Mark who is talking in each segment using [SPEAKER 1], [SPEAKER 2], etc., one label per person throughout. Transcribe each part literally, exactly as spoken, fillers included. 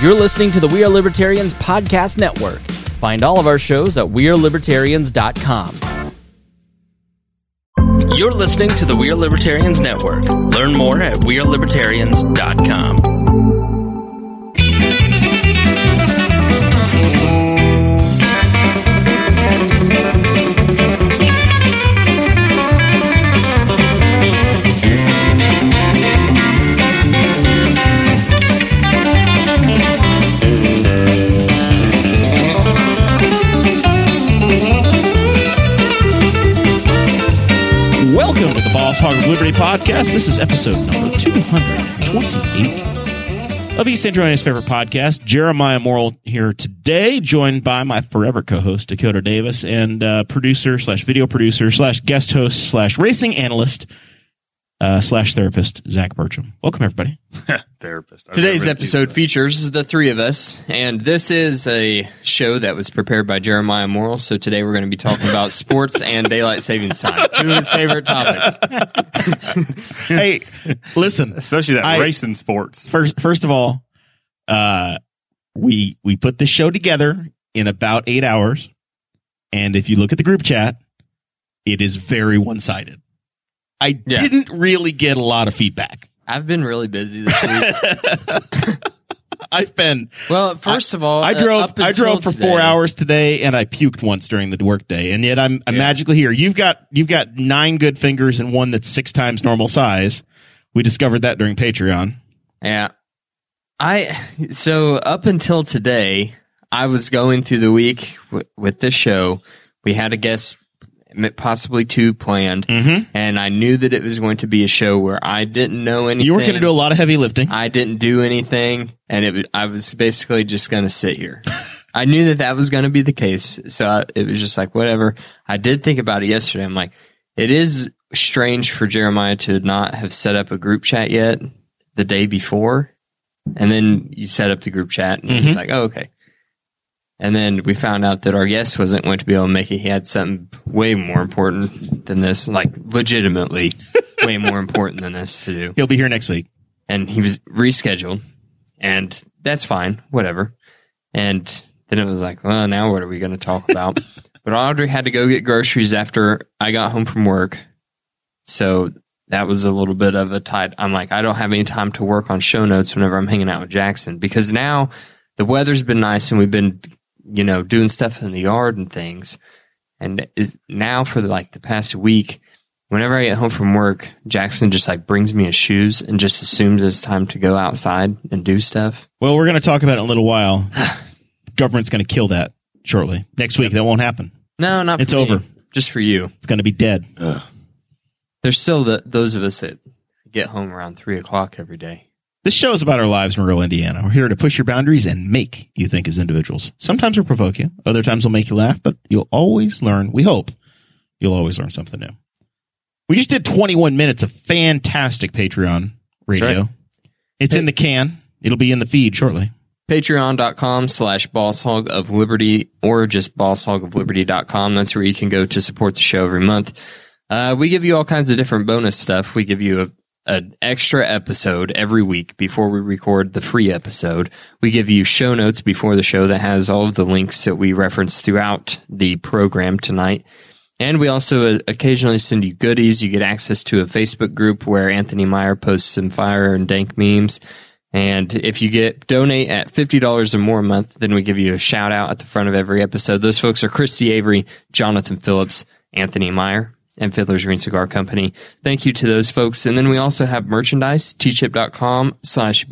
[SPEAKER 1] You're listening to the We Are Libertarians Podcast Network. Find all of our shows at we are libertarians dot com. You're listening to the We Are Libertarians Network. Learn more at we are libertarians dot com.
[SPEAKER 2] Welcome to the Boss Hog of Liberty podcast. This is episode number two hundred twenty-eight of East Centralia's favorite podcast. Jeremiah Morrill here today, joined by my forever co-host, Dakota Davis, and uh, producer slash video producer slash guest host slash racing analyst uh, slash therapist, Zach Bertram. Welcome, everybody.
[SPEAKER 3] Therapist. I've
[SPEAKER 4] Today's
[SPEAKER 3] never
[SPEAKER 4] episode
[SPEAKER 3] used that.
[SPEAKER 4] features the three of us, and this is a show that was prepared by Jeremiah Morrill. So today we're going to be talking about sports and daylight savings time, two of his favorite topics.
[SPEAKER 2] Hey, listen.
[SPEAKER 3] Especially that
[SPEAKER 2] I-
[SPEAKER 3] racing sports.
[SPEAKER 2] First, first of all, uh, we we put this show together in about eight hours, and if you look at the group chat, it is very one-sided. I
[SPEAKER 4] Yeah.
[SPEAKER 2] didn't really get a lot of feedback.
[SPEAKER 4] I've been really busy this week.
[SPEAKER 2] I've been.
[SPEAKER 4] Well, first of all,
[SPEAKER 2] I
[SPEAKER 4] uh,
[SPEAKER 2] drove.
[SPEAKER 4] up
[SPEAKER 2] I
[SPEAKER 4] until
[SPEAKER 2] drove for
[SPEAKER 4] today-
[SPEAKER 2] four hours today, and I puked once during the workday, and yet I'm, I'm
[SPEAKER 4] Yeah.
[SPEAKER 2] magically here. You've got you've got nine good fingers and one that's six times normal size. We discovered that during Patreon.
[SPEAKER 4] Yeah. I so up until today, I was going through the week w- with this show. We had a guest, possibly two planned,
[SPEAKER 2] Mm-hmm.
[SPEAKER 4] and I knew that it was going to be a show where I didn't know anything.
[SPEAKER 2] You were going to do a lot of heavy lifting.
[SPEAKER 4] I didn't do anything, and it was, I was basically just going to sit here. I knew that that was going to be the case, so I, it was just like, whatever. I did think about it yesterday. I'm like, it is strange for Jeremiah to not have set up a group chat yet the day before, and then you set up the group chat, and
[SPEAKER 2] Mhm.
[SPEAKER 4] it's like, oh, okay. And then we found out that our guest wasn't going to be able to make it. He had something way more important than this, like legitimately way more important than this to do.
[SPEAKER 2] He'll be here next week.
[SPEAKER 4] And he was rescheduled, and that's fine, whatever. And then it was like, well, now what are we going to talk about? But Audrey had to go get groceries after I got home from work. So that was a little bit of a tight. I'm like, I don't have any time to work on show notes whenever I'm hanging out with Jackson, because now the weather's been nice and we've been, you know, doing stuff in the yard and things. And is now for the, like the past week, whenever I get home from work, Jackson just like brings me his shoes and just assumes it's time to go outside and do stuff.
[SPEAKER 2] Well, we're going to talk about it in a little while. Government's going to kill that shortly. Next week, that won't happen.
[SPEAKER 4] No, not for
[SPEAKER 2] It's
[SPEAKER 4] me.
[SPEAKER 2] over.
[SPEAKER 4] Just for you.
[SPEAKER 2] It's going to be dead.
[SPEAKER 4] There's still the, those of us that get home around three o'clock every day.
[SPEAKER 2] This show is about our lives in rural Indiana. We're here to push your boundaries and make you think as individuals. Sometimes we'll provoke you. Other times we'll make you laugh, but you'll always learn. We hope you'll always learn something new. We just did twenty-one minutes of fantastic Patreon radio.
[SPEAKER 4] right.
[SPEAKER 2] It's
[SPEAKER 4] Hey.
[SPEAKER 2] in the can. It'll be in the feed shortly.
[SPEAKER 4] Patreon.com slash bosshog of liberty or just bosshog of liberty dot com. That's where you can go to support the show every month. Uh, we give you all kinds of different bonus stuff. We give you a an extra episode every week before we record the free episode. We give you show notes before the show that has all of the links that we reference throughout the program tonight. And we also uh, occasionally send you goodies. You get access to a Facebook group where Anthony Meyer posts some fire and dank memes. And if you get donate at fifty dollars or more a month, then we give you a shout out at the front of every episode. Those folks are Christy Avery, Jonathan Phillips, Anthony Meyer, and Fiddler's Green Cigar Company. Thank you to those folks. And then we also have merchandise, teechip.com slash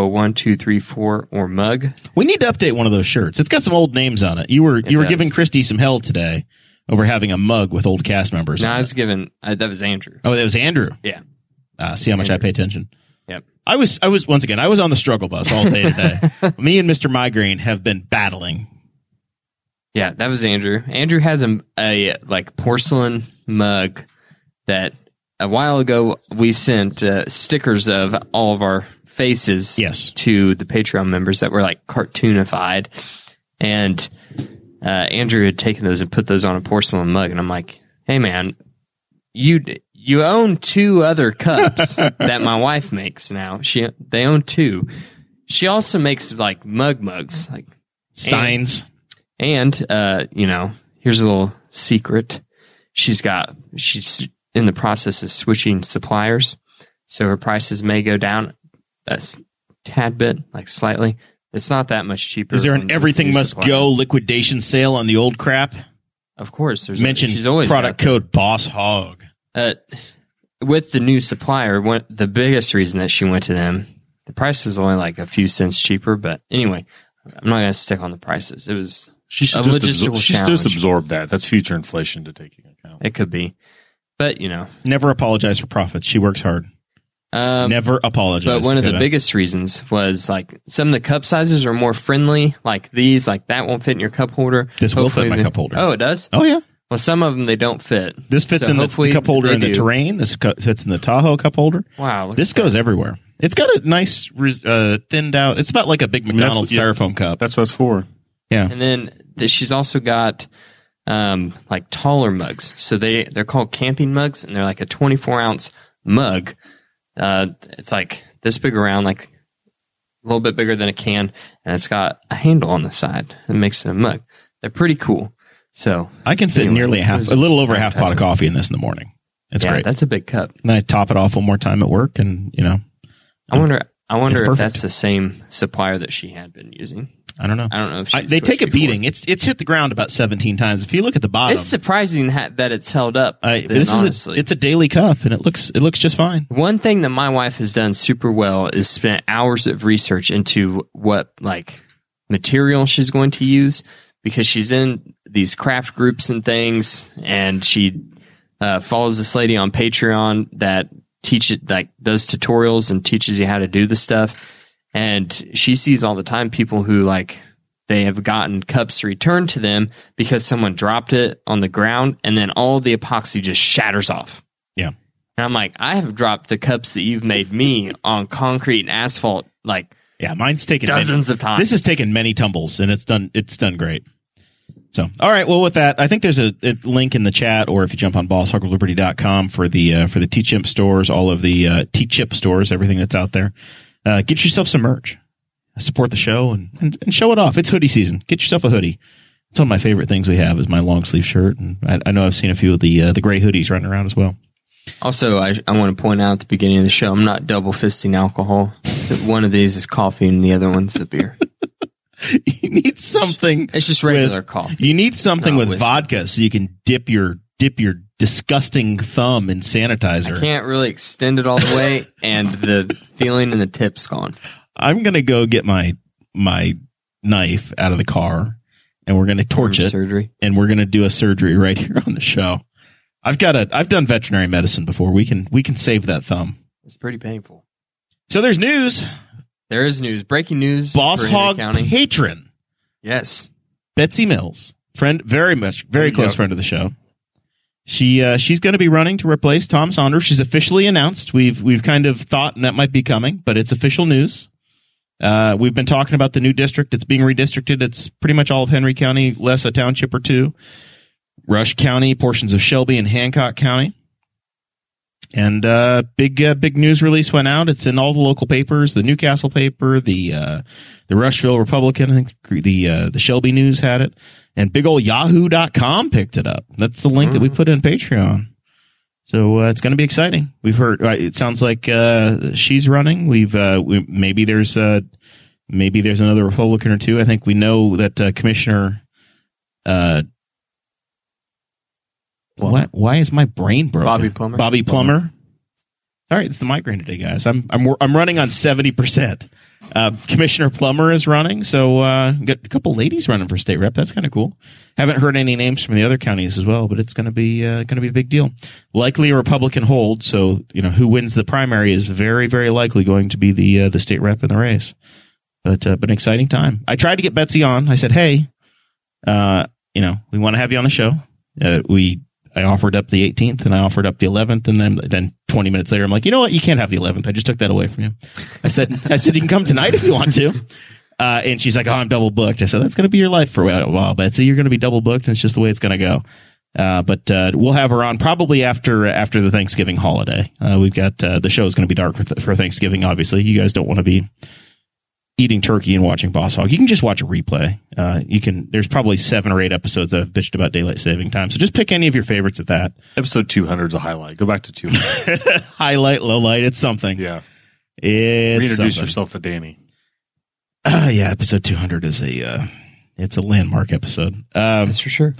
[SPEAKER 4] BHO1234 or mug.
[SPEAKER 2] We need to update one of those shirts. It's got some old names on it. You were you were
[SPEAKER 4] does.
[SPEAKER 2] giving Christy some hell today over having a mug with old cast members.
[SPEAKER 4] No,
[SPEAKER 2] on
[SPEAKER 4] I
[SPEAKER 2] it.
[SPEAKER 4] was given, uh, that was Andrew.
[SPEAKER 2] Oh, that was Andrew.
[SPEAKER 4] Yeah.
[SPEAKER 2] Uh, see how much I pay attention.
[SPEAKER 4] Yep.
[SPEAKER 2] I was, I was, once again, I was on the struggle bus all day today. Me and Mister Migraine have been battling.
[SPEAKER 4] Yeah, that was Andrew. Andrew has a, a like porcelain mug that a while ago we sent uh, stickers of all of our faces
[SPEAKER 2] Yes.
[SPEAKER 4] to the Patreon members that were like cartoonified. And uh, Andrew had taken those and put those on a porcelain mug. And I'm like, hey, man, you you own two other cups that my wife makes now. She They own two. She also makes like mug mugs, like
[SPEAKER 2] Steins.
[SPEAKER 4] And, and uh, you know, here's a little secret. She's got, she's in the process of switching suppliers. So her prices may go down a tad bit, like slightly. It's not that much cheaper.
[SPEAKER 2] Is there an everything must
[SPEAKER 4] supplier.
[SPEAKER 2] go liquidation sale on the old crap?
[SPEAKER 4] Of course. There's
[SPEAKER 2] Mention
[SPEAKER 4] a, she's always
[SPEAKER 2] product code Boss Hog.
[SPEAKER 4] Uh, with the new supplier, one, the biggest reason that she went to them, the price was only like a few cents cheaper. But anyway, I'm not going to stick on the prices. It was
[SPEAKER 3] She should
[SPEAKER 4] a
[SPEAKER 3] just,
[SPEAKER 4] logistical
[SPEAKER 3] absor- she should
[SPEAKER 4] challenge.
[SPEAKER 3] just absorb that. That's future inflation to take into account.
[SPEAKER 4] It could be. But, you know.
[SPEAKER 2] Never apologize for profits. She works hard.
[SPEAKER 4] Um,
[SPEAKER 2] Never apologize.
[SPEAKER 4] But one of the
[SPEAKER 2] Dakota.
[SPEAKER 4] biggest reasons was like some of the cup sizes are more friendly, like these, like that won't fit in your cup holder.
[SPEAKER 2] This will
[SPEAKER 4] Hopefully
[SPEAKER 2] fit my
[SPEAKER 4] the-
[SPEAKER 2] cup holder.
[SPEAKER 4] Oh, it does?
[SPEAKER 2] Oh, yeah.
[SPEAKER 4] Well, some of them they don't fit.
[SPEAKER 2] This fits
[SPEAKER 4] So
[SPEAKER 2] in the,
[SPEAKER 4] hopefully
[SPEAKER 2] the cup holder
[SPEAKER 4] they
[SPEAKER 2] in the
[SPEAKER 4] do.
[SPEAKER 2] Terrain. This cu- fits in the Tahoe cup holder.
[SPEAKER 4] Wow. look
[SPEAKER 2] This
[SPEAKER 4] at that.
[SPEAKER 2] goes everywhere. It's got a nice, res- uh, thinned out. It's about like a big
[SPEAKER 3] mean, that's
[SPEAKER 2] McDonald's
[SPEAKER 3] what- yeah.
[SPEAKER 2] styrofoam cup.
[SPEAKER 3] That's what it's for.
[SPEAKER 2] Yeah.
[SPEAKER 4] And then th- she's also got um, like taller mugs. So they, they're called camping mugs, and they're like a twenty-four ounce mug. Uh, it's like this big around, like a little bit bigger than a can, and it's got a handle on the side that makes it a mug. They're pretty cool. So
[SPEAKER 2] I can fit
[SPEAKER 4] anyway,
[SPEAKER 2] nearly a half,
[SPEAKER 4] there's
[SPEAKER 2] a little over a half pot of
[SPEAKER 4] advertisement.
[SPEAKER 2] coffee in this in the morning. It's
[SPEAKER 4] yeah,
[SPEAKER 2] great.
[SPEAKER 4] that's a big cup.
[SPEAKER 2] And then I top it off one more time at work, and you know,
[SPEAKER 4] I wonder. I wonder
[SPEAKER 2] It's
[SPEAKER 4] if
[SPEAKER 2] perfect.
[SPEAKER 4] that's the same supplier that she had been using.
[SPEAKER 2] I don't know.
[SPEAKER 4] I don't know if she
[SPEAKER 2] I, they take a
[SPEAKER 4] switched before.
[SPEAKER 2] beating. It's it's hit the ground about seventeen times. If you look at the bottom,
[SPEAKER 4] It's surprising ha- that it's held up.
[SPEAKER 2] I,
[SPEAKER 4] then,
[SPEAKER 2] this is
[SPEAKER 4] honestly.
[SPEAKER 2] a, it's a daily cup, and it looks it looks just fine.
[SPEAKER 4] One thing that my wife has done super well is spent hours of research into what like material she's going to use, because she's in these craft groups and things, and she uh, follows this lady on Patreon that teaches like does tutorials and teaches you how to do the stuff. And she sees all the time people who like they have gotten cups returned to them because someone dropped it on the ground, and then all the epoxy just shatters off.
[SPEAKER 2] Yeah.
[SPEAKER 4] And I'm like, I have dropped the cups that you've made me on concrete and asphalt like
[SPEAKER 2] Yeah, mine's taken
[SPEAKER 4] dozens
[SPEAKER 2] many,
[SPEAKER 4] of times.
[SPEAKER 2] This has taken many tumbles, and it's done it's done great. So, all right. Well, with that, I think there's a, a link in the chat, or if you jump on boss hog of liberty dot com for the uh, for the T-Chimp stores, all of the uh, T-Chip stores, everything that's out there. Uh, get yourself some merch. Support the show and, and, and show it off. It's hoodie season. Get yourself a hoodie. It's one of my favorite things we have is my long sleeve shirt, and I, I know I've seen a few of the uh, the gray hoodies running around as well.
[SPEAKER 4] Also, I, I want to point out at the beginning of the show, I'm not double fisting alcohol. One of these is coffee and the other one's a beer.
[SPEAKER 2] You need something.
[SPEAKER 4] It's just regular
[SPEAKER 2] with,
[SPEAKER 4] coffee.
[SPEAKER 2] You need something
[SPEAKER 4] not
[SPEAKER 2] with
[SPEAKER 4] whiskey.
[SPEAKER 2] vodka so you can dip your dip your disgusting thumb in sanitizer.
[SPEAKER 4] I can't really extend it all the way, and the feeling in the tip's gone.
[SPEAKER 2] I'm gonna go get my my knife out of the car, and we're gonna torch
[SPEAKER 4] Arm
[SPEAKER 2] it,
[SPEAKER 4] surgery.
[SPEAKER 2] and we're gonna do a surgery right here on the show. I've got a I've done veterinary medicine before. We can we can save that thumb.
[SPEAKER 4] It's pretty painful.
[SPEAKER 2] So there's news.
[SPEAKER 4] There is news. Breaking news.
[SPEAKER 2] Boss
[SPEAKER 4] for Henry
[SPEAKER 2] Hog
[SPEAKER 4] County.
[SPEAKER 2] patron
[SPEAKER 4] Yes.
[SPEAKER 2] Betsy Mills, friend, very much very close
[SPEAKER 3] Yep.
[SPEAKER 2] friend of the show. She uh, she's going to be running to replace Tom Saunders. She's officially announced. We've we've kind of thought that might be coming, but it's official news. Uh, we've been talking about the new district. It's being redistricted. It's pretty much all of Henry County, less a township or two. Rush County, portions of Shelby and Hancock County. And uh, big uh, big news release went out. It's in all the local papers, the Newcastle paper, the uh, the Rushville Republican, I think the uh, the Shelby News had it, and big old Yahoo dot com picked it up. That's the link that we put in Patreon. So uh, it's going to be exciting. We've heard. Uh, it sounds like uh, she's running. We've uh, we, maybe there's uh, maybe there's another Republican or two. I think we know that uh, Commissioner. Uh, what? Why is my brain broken?
[SPEAKER 4] Bobby Plummer.
[SPEAKER 2] Bobby Plummer. All right, it's the migraine today, guys. I'm I'm I'm running on seventy percent. Uh, Commissioner Plummer is running, so uh, got a couple ladies running for state rep. That's kind of cool. Haven't heard any names from the other counties as well, but it's going to be uh, going to be a big deal. Likely a Republican hold, so you know who wins the primary is very very likely going to be the uh, the state rep in the race. But uh, but an exciting time. I tried to get Betsy on. I said, hey, uh, you know, we want to have you on the show. Uh, we. I offered up the eighteenth and I offered up the eleventh, and then then twenty minutes later I'm like, you know what, you can't have the eleventh. I just took that away from you. I said I said you can come tonight if you want to. Uh, and she's like, oh, I'm double booked. I said that's going to be your life for a while, Betsy. You're going to be double booked, and it's just the way it's going to go. Uh, but uh, we'll have her on probably after after the Thanksgiving holiday. Uh, we've got uh, the show is going to be dark for, th- for Thanksgiving. Obviously, you guys don't want to be eating turkey and watching Boss Hog, you can just watch a replay. Uh, you can. There's probably seven or eight episodes that have bitched about daylight saving time. So just pick any of your favorites of that.
[SPEAKER 3] Episode two hundred is a highlight. Go back to two hundred.
[SPEAKER 2] Highlight, low light. It's something.
[SPEAKER 3] Yeah.
[SPEAKER 2] It's
[SPEAKER 3] Reintroduce
[SPEAKER 2] something.
[SPEAKER 3] yourself to Danny.
[SPEAKER 2] Uh, yeah, episode two hundred is a uh, it's a landmark episode. Um,
[SPEAKER 4] That's for sure.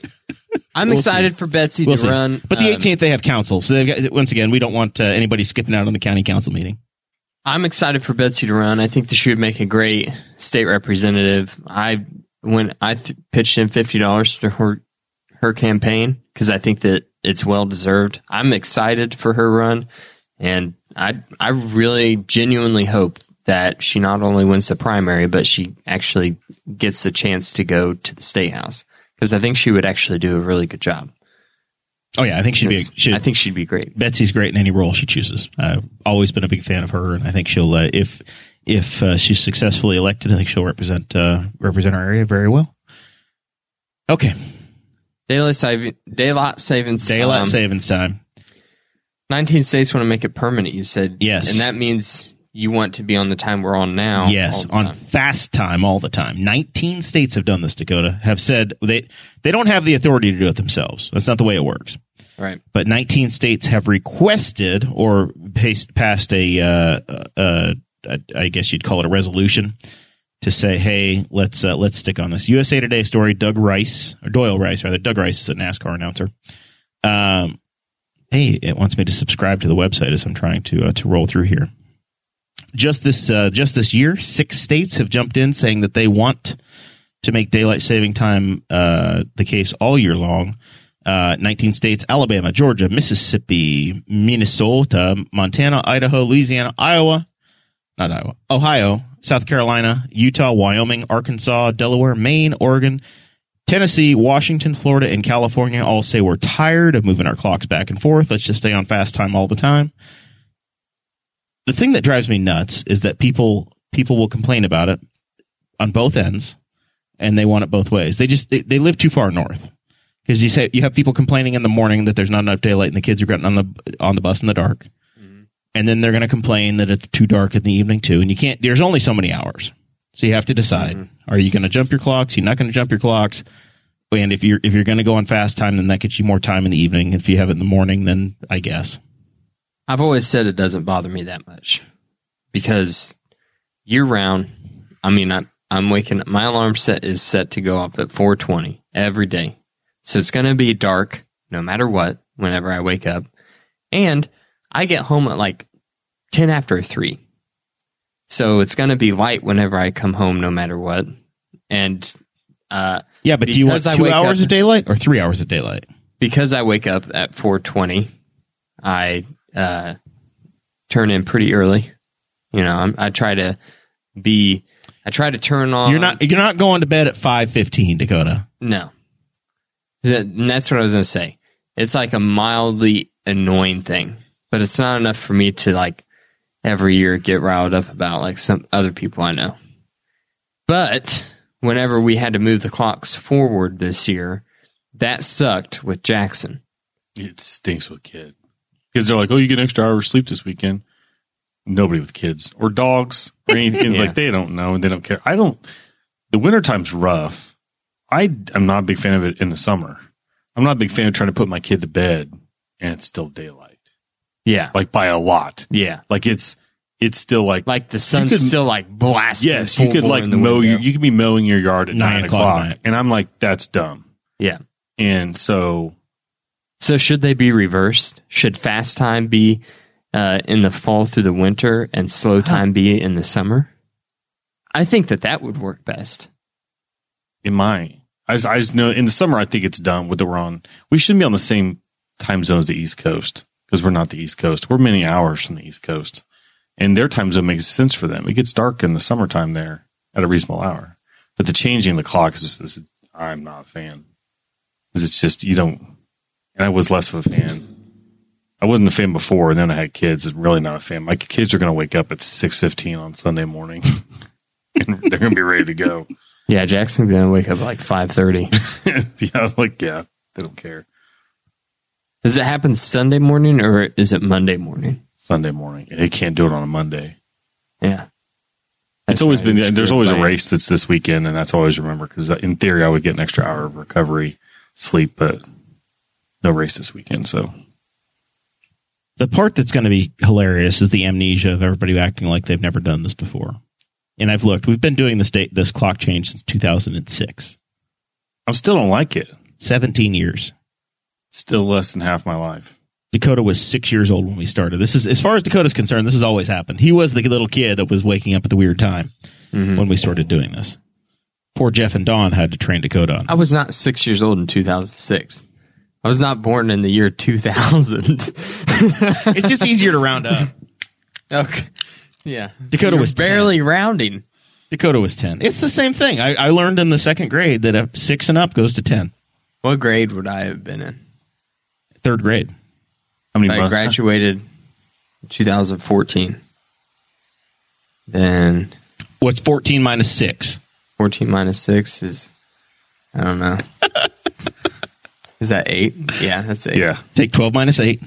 [SPEAKER 4] I'm
[SPEAKER 2] We'll
[SPEAKER 4] excited
[SPEAKER 2] see.
[SPEAKER 4] for Betsy
[SPEAKER 2] we'll
[SPEAKER 4] to
[SPEAKER 2] see.
[SPEAKER 4] run.
[SPEAKER 2] But the
[SPEAKER 4] Um,
[SPEAKER 2] eighteenth they have council, so they've got, once again we don't want uh, anybody skipping out on the county council meeting.
[SPEAKER 4] I'm excited for Betsy to run. I think that she would make a great state representative. I when I th- pitched in fifty dollars to her her campaign because I think that it's well deserved. I'm excited for her run, and I I really genuinely hope that she not only wins the primary, but she actually gets the chance to go to the state house because I think she would actually do a really good job.
[SPEAKER 2] Oh yeah, I think she'd be. She'd,
[SPEAKER 4] I think she'd be great.
[SPEAKER 2] Betsy's great in any role she chooses. I've always been a big fan of her, and I think she'll uh, if if uh, she's successfully elected, I think she'll represent uh, represent our area very well. Okay,
[SPEAKER 4] Daylight saving, daylight savings,
[SPEAKER 2] daylight
[SPEAKER 4] um,
[SPEAKER 2] savings time.
[SPEAKER 4] nineteen states want to make it permanent. You said
[SPEAKER 2] Yes.
[SPEAKER 4] and that means you want to be on the time we're on now.
[SPEAKER 2] Yes,
[SPEAKER 4] all the
[SPEAKER 2] on
[SPEAKER 4] time.
[SPEAKER 2] fast time all the time. Nineteen states have done this. Dakota have said they they don't have the authority to do it themselves. That's not the way it works.
[SPEAKER 4] Right.
[SPEAKER 2] But nineteen states have requested or passed, passed a, uh, uh, uh, I guess you'd call it a resolution to say, hey, let's uh, let's stick on this. U S A Today story, Doug Rice, or Doyle Rice, rather. Doug Rice is a NASCAR announcer. Um, hey, it wants me to subscribe to the website as I'm trying to uh, to roll through here. Just this uh, just this year, six states have jumped in saying that they want to make daylight saving time uh, the case all year long. Uh, nineteen states, Alabama, Georgia, Mississippi, Minnesota, Montana, Idaho, Louisiana, Iowa, not Iowa, Ohio, South Carolina, Utah, Wyoming, Arkansas, Delaware, Maine, Oregon, Tennessee, Washington, Florida, and California all say we're tired of moving our clocks back and forth. Let's just stay on fast time all the time. The thing that drives me nuts is that people people will complain about it on both ends, and they want it both ways. They just they, they live too far north. Because you say you have people complaining in the morning that there's not enough daylight and the kids are getting on the on the bus in the dark, mm-hmm. and then they're going to complain that it's too dark in the evening too. And you can't. There's only so many hours, so you have to decide: mm-hmm. are you going to jump your clocks? You're not going to jump your clocks. And if you're if you're going to go on fast time, then that gets you more time in the evening. If you have it in the morning, then I guess.
[SPEAKER 4] I've always said it doesn't bother me that much because year round, I mean, I'm I'm waking up. My alarm set is set to go up at four twenty every day. So it's going to be dark no matter what whenever I wake up. And I get home at like ten after three. So it's going to be light whenever I come home no matter what. And uh,
[SPEAKER 2] yeah, but do you want two hours
[SPEAKER 4] up,
[SPEAKER 2] of daylight or three hours of daylight?
[SPEAKER 4] Because I wake up at four twenty, I uh, turn in pretty early. You know, I'm, I try to be, I try to turn on.
[SPEAKER 2] You're not, you're not going to bed at five fifteen, Dakota.
[SPEAKER 4] No. And that's what I was going to say. It's like a mildly annoying thing, but it's not enough for me to like every year get riled up about like some other people I know. But whenever we had to move the clocks forward this year, that sucked with Jackson.
[SPEAKER 3] It stinks with kids. Because they're like, oh, you get an extra hour of sleep this weekend. Nobody with kids or dogs or anything.
[SPEAKER 4] Yeah.
[SPEAKER 3] Like they don't know and they don't care. I don't, the wintertime's rough. I am not a big fan of it in the summer. I'm not a big fan of trying to put my kid to bed and it's still daylight.
[SPEAKER 4] Yeah.
[SPEAKER 3] Like by a lot.
[SPEAKER 4] Yeah.
[SPEAKER 3] Like it's it's still like
[SPEAKER 4] like the sun's
[SPEAKER 3] could,
[SPEAKER 4] still like blasting.
[SPEAKER 3] Yes, you could like mow your you could be mowing your yard at nine, nine o'clock. o'clock and I'm like, that's dumb.
[SPEAKER 4] Yeah.
[SPEAKER 3] And so
[SPEAKER 4] So should they be reversed? Should fast time be uh, in the fall through the winter and slow time be in the summer? I think that that would work best.
[SPEAKER 3] It might. I just, I just know in the summer, I think it's dumb with the we're on. We shouldn't be on the same time zone as the East Coast because we're not the East Coast. We're many hours from the East Coast. And their time zone makes sense for them. It gets dark in the summertime there at a reasonable hour. But the changing the clock is, just, is I'm not a fan. Because it's just, you don't, and I was less of a fan. I wasn't a fan before, and then I had kids. I'm really not a fan. My kids are going to wake up at six fifteen on Sunday morning. And they're going to be ready to go.
[SPEAKER 4] Yeah, Jackson's going to wake up at like five thirty.
[SPEAKER 3] Yeah, I was like, yeah, they don't care.
[SPEAKER 4] Does it happen Sunday morning or is it Monday morning?
[SPEAKER 3] Sunday morning. And they can't do it on a Monday.
[SPEAKER 4] Yeah.
[SPEAKER 3] It's always
[SPEAKER 4] right.
[SPEAKER 3] been,
[SPEAKER 4] It's
[SPEAKER 3] there's
[SPEAKER 4] good
[SPEAKER 3] always a
[SPEAKER 4] plan.
[SPEAKER 3] race that's this weekend, and that's always remember because in theory I would get an extra hour of recovery sleep, but no race this weekend. So
[SPEAKER 2] The part that's going to be hilarious is the amnesia of everybody acting like they've never done this before. And I've looked. We've been doing this date, this clock change since two thousand six.
[SPEAKER 3] I still don't like it.
[SPEAKER 2] seventeen years.
[SPEAKER 3] Still less than half my life.
[SPEAKER 2] Dakota was six years old when we started. This is, as far as Dakota's concerned, this has always happened. He was the little kid that was waking up at the weird time mm-hmm. when we started doing this. Poor Jeff and Dawn had to train Dakota on.
[SPEAKER 4] I was not six years old in two thousand six. I was not born in the year two thousand.
[SPEAKER 2] It's just easier to round up.
[SPEAKER 4] Okay. Yeah.
[SPEAKER 2] Dakota
[SPEAKER 4] You're
[SPEAKER 2] was
[SPEAKER 4] barely
[SPEAKER 2] ten.
[SPEAKER 4] rounding.
[SPEAKER 2] Dakota was ten. It's the same thing. I, I learned in the second grade that a six and up goes to ten.
[SPEAKER 4] What grade would I have been in?
[SPEAKER 2] Third grade.
[SPEAKER 3] How many
[SPEAKER 4] I
[SPEAKER 3] months?
[SPEAKER 4] graduated in two thousand fourteen. Then
[SPEAKER 2] What's fourteen minus six?
[SPEAKER 4] fourteen minus six is, I don't know. Is that eight? Yeah, that's eight.
[SPEAKER 3] Yeah.
[SPEAKER 2] Take twelve minus eight.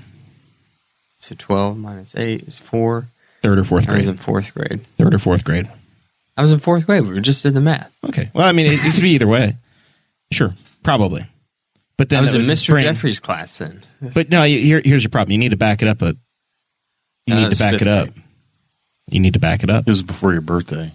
[SPEAKER 4] So twelve minus eight is four.
[SPEAKER 2] Third or fourth
[SPEAKER 4] I was
[SPEAKER 2] grade.
[SPEAKER 4] in fourth grade.
[SPEAKER 2] Third or fourth grade.
[SPEAKER 4] I was in fourth grade. We just did the math.
[SPEAKER 2] Okay. Well, I mean, it, it could be either way. Sure. Probably. But then
[SPEAKER 4] I was
[SPEAKER 2] that
[SPEAKER 4] in
[SPEAKER 2] was the
[SPEAKER 4] Mister
[SPEAKER 2] spring.
[SPEAKER 4] Jeffrey's class then.
[SPEAKER 2] But no, you, here, here's your problem. You need to back it up. A, you
[SPEAKER 4] Uh,
[SPEAKER 2] need
[SPEAKER 4] it's
[SPEAKER 2] to back
[SPEAKER 4] fifth
[SPEAKER 2] it up.
[SPEAKER 4] grade.
[SPEAKER 2] You need to back it up.
[SPEAKER 3] It was before your birthday.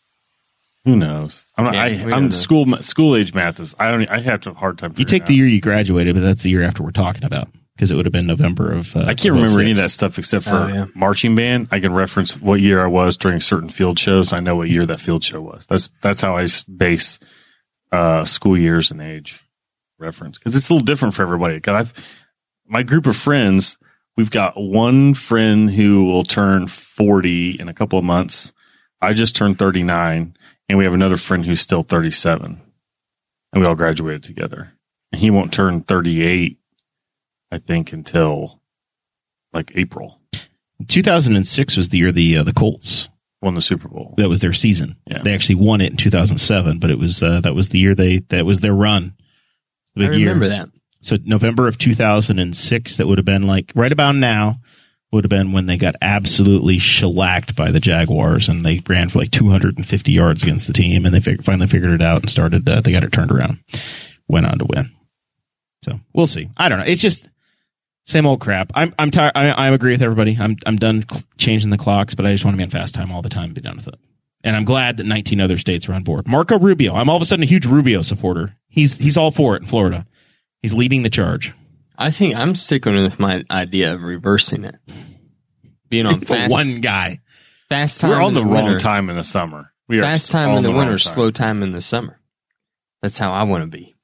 [SPEAKER 3] Who knows? I'm not,
[SPEAKER 4] Yeah,
[SPEAKER 3] I,
[SPEAKER 4] we
[SPEAKER 3] I'm
[SPEAKER 4] don't know.
[SPEAKER 3] school school age math is. I don't. I have to have a hard time.
[SPEAKER 2] You
[SPEAKER 3] figuring
[SPEAKER 2] take the
[SPEAKER 3] it out.
[SPEAKER 2] year you graduated, but that's the year after we're talking about because it would have been November of. Uh,
[SPEAKER 3] I can't remember any of that stuff except for
[SPEAKER 4] Oh, yeah.
[SPEAKER 3] marching band. I can reference what year I was during certain field shows. I know what year that field show was. That's that's how I s- base uh, school years and age reference because it's a little different for everybody. Because I've my group of friends. We've got one friend who will turn forty in a couple of months. I just turned thirty-nine, and we have another friend who's still thirty-seven, and we all graduated together. And he won't turn thirty-eight, I think, until like April.
[SPEAKER 2] two thousand six was the year the uh, the Colts
[SPEAKER 3] Won the Super Bowl.
[SPEAKER 2] that was their season.
[SPEAKER 3] Yeah.
[SPEAKER 2] They actually won it in two thousand seven, but it was uh, that was the year they that was their run. The
[SPEAKER 4] I
[SPEAKER 2] big year.
[SPEAKER 4] remember that.
[SPEAKER 2] So November of two thousand six, that would have been like right about now, would have been when they got absolutely shellacked by the Jaguars, and they ran for like two hundred fifty yards against the team, and they fig- finally figured it out and started. Uh, they got it turned around, went on to win. So we'll see. I don't know. It's just same old crap. I'm I'm tired. I, I agree with everybody. I'm I'm done cl- changing the clocks, but I just want to be on fast time all the time and be done with it. And I'm glad that nineteen other states are on board. Marco Rubio. I'm all of a sudden a huge Rubio supporter. He's he's all for it in Florida. He's leading the charge.
[SPEAKER 4] I think I'm sticking with my idea of reversing it. Being on
[SPEAKER 2] For
[SPEAKER 4] fast,
[SPEAKER 2] one guy.
[SPEAKER 4] fast time
[SPEAKER 3] We're on
[SPEAKER 4] in
[SPEAKER 3] the,
[SPEAKER 4] the
[SPEAKER 3] wrong
[SPEAKER 4] winter.
[SPEAKER 3] time in the summer. We are
[SPEAKER 4] Fast time
[SPEAKER 3] on
[SPEAKER 4] in the,
[SPEAKER 3] wrong
[SPEAKER 4] winter,
[SPEAKER 3] time.
[SPEAKER 4] slow time in the summer. That's how I want to be.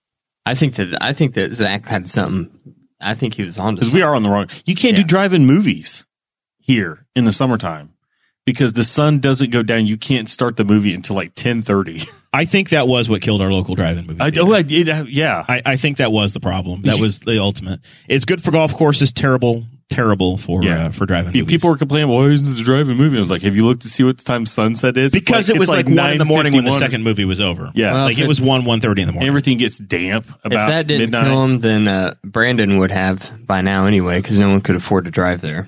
[SPEAKER 4] I think that I think that Zach had something. I think he was on to
[SPEAKER 3] Because
[SPEAKER 4] something.
[SPEAKER 3] we are on the wrong. You can't
[SPEAKER 4] Yeah.
[SPEAKER 3] do drive-in movies here in the summertime because the sun doesn't go down. You can't start the movie until like ten thirty.
[SPEAKER 2] I think that was what killed our local drive-in movie
[SPEAKER 3] I,
[SPEAKER 2] theater.
[SPEAKER 3] oh, I did. uh, Yeah.
[SPEAKER 2] I, I think that was the problem. That was the ultimate. It's good for golf courses, terrible, terrible for
[SPEAKER 3] Yeah.
[SPEAKER 2] uh, for driving
[SPEAKER 3] Yeah,
[SPEAKER 2] movies.
[SPEAKER 3] people were complaining, well, why isn't this a drive-in movie? I was like, have you looked to see what time sunset is? It's
[SPEAKER 2] because
[SPEAKER 3] like-
[SPEAKER 2] it was
[SPEAKER 3] it's
[SPEAKER 2] like, one in the morning when the
[SPEAKER 3] nine fifty-one.
[SPEAKER 2] second movie was over.
[SPEAKER 3] Yeah.
[SPEAKER 4] Well,
[SPEAKER 2] like
[SPEAKER 4] if
[SPEAKER 2] it
[SPEAKER 4] it-
[SPEAKER 2] was one one thirty in the morning.
[SPEAKER 3] Everything gets damp
[SPEAKER 4] If
[SPEAKER 3] about
[SPEAKER 4] that didn't
[SPEAKER 3] midnight.
[SPEAKER 4] kill him, then uh, Brandon would have by now anyway, because no one could afford to drive there.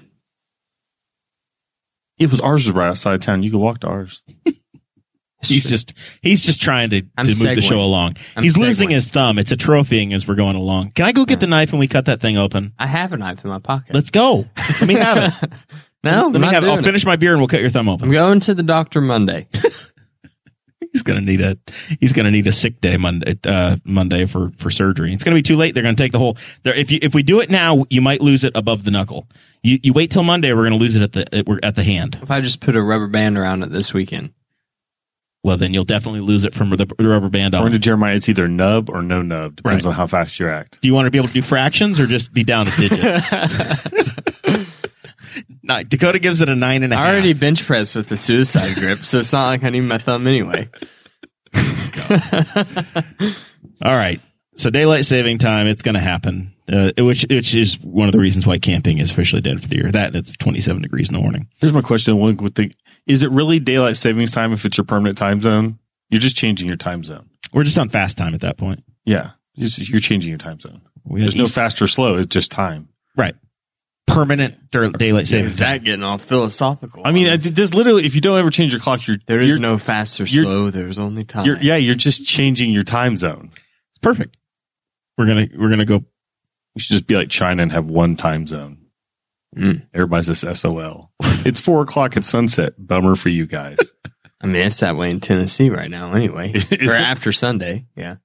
[SPEAKER 3] It was ours was right outside town. You could walk to ours.
[SPEAKER 2] He's just he's just trying to, to
[SPEAKER 4] I'm
[SPEAKER 2] move the
[SPEAKER 4] segueing.
[SPEAKER 2] show along.
[SPEAKER 4] I'm
[SPEAKER 2] he's losing
[SPEAKER 4] segueing.
[SPEAKER 2] his thumb. It's atrophying as we're going along. Can I go get the knife and we cut that thing open?
[SPEAKER 4] I have a knife in my pocket.
[SPEAKER 2] Let's go. Let me have it.
[SPEAKER 4] no,
[SPEAKER 2] Let
[SPEAKER 4] I'm
[SPEAKER 2] me
[SPEAKER 4] not
[SPEAKER 2] have it. I'll
[SPEAKER 4] doing it.
[SPEAKER 2] finish my beer and we'll cut your thumb open.
[SPEAKER 4] I'm going to the doctor Monday.
[SPEAKER 2] He's gonna need a he's gonna need a sick day Monday uh, Monday for, for surgery. It's gonna be too late. They're gonna take the whole. If you if we do it now, you might lose it above the knuckle. You you wait till Monday. We're gonna lose it at the at, we're at the hand.
[SPEAKER 4] If I just put a rubber band around it this weekend.
[SPEAKER 2] Well, then you'll definitely lose it from the rubber band
[SPEAKER 3] According
[SPEAKER 2] on.
[SPEAKER 3] to Jeremiah, it's either nub or no nub. Depends
[SPEAKER 2] Right.
[SPEAKER 3] on how fast you act.
[SPEAKER 2] Do you want to be able to do fractions or just be down a digit? No, Dakota gives it a nine and a half.
[SPEAKER 4] I already bench pressed with the suicide grip, so it's not like I need my thumb anyway.
[SPEAKER 2] All right. So daylight saving time, it's going to happen, uh, which which is one of the reasons why camping is officially dead for the year. That and it's twenty-seven degrees in the morning.
[SPEAKER 3] Here's my question. One would think, is it really daylight savings time if it's your permanent time zone? You're just changing your time zone.
[SPEAKER 2] We're just on fast time at that point.
[SPEAKER 3] Yeah. Just- You're changing your time zone.
[SPEAKER 2] We had
[SPEAKER 3] There's no
[SPEAKER 2] East-
[SPEAKER 3] fast or slow. It's just time.
[SPEAKER 2] Right. permanent daylight savings
[SPEAKER 4] Is that getting all philosophical?
[SPEAKER 3] I mean,
[SPEAKER 4] on
[SPEAKER 3] uh,
[SPEAKER 4] this?
[SPEAKER 3] there's literally, if you don't ever change your clock, you're
[SPEAKER 4] there is
[SPEAKER 3] you're,
[SPEAKER 4] no fast or
[SPEAKER 3] you're-
[SPEAKER 4] slow. There's only time.
[SPEAKER 3] you're yeah, you're just changing your time zone.
[SPEAKER 2] It's perfect. We're gonna we're gonna go.
[SPEAKER 3] We should just be like China and have one time zone.
[SPEAKER 4] Mm.
[SPEAKER 3] Everybody's just S O L. It's four o'clock at sunset. Bummer for you guys.
[SPEAKER 4] I mean, it's that way in Tennessee right now anyway.
[SPEAKER 3] Is
[SPEAKER 4] or
[SPEAKER 3] it?
[SPEAKER 4] after Sunday. Yeah.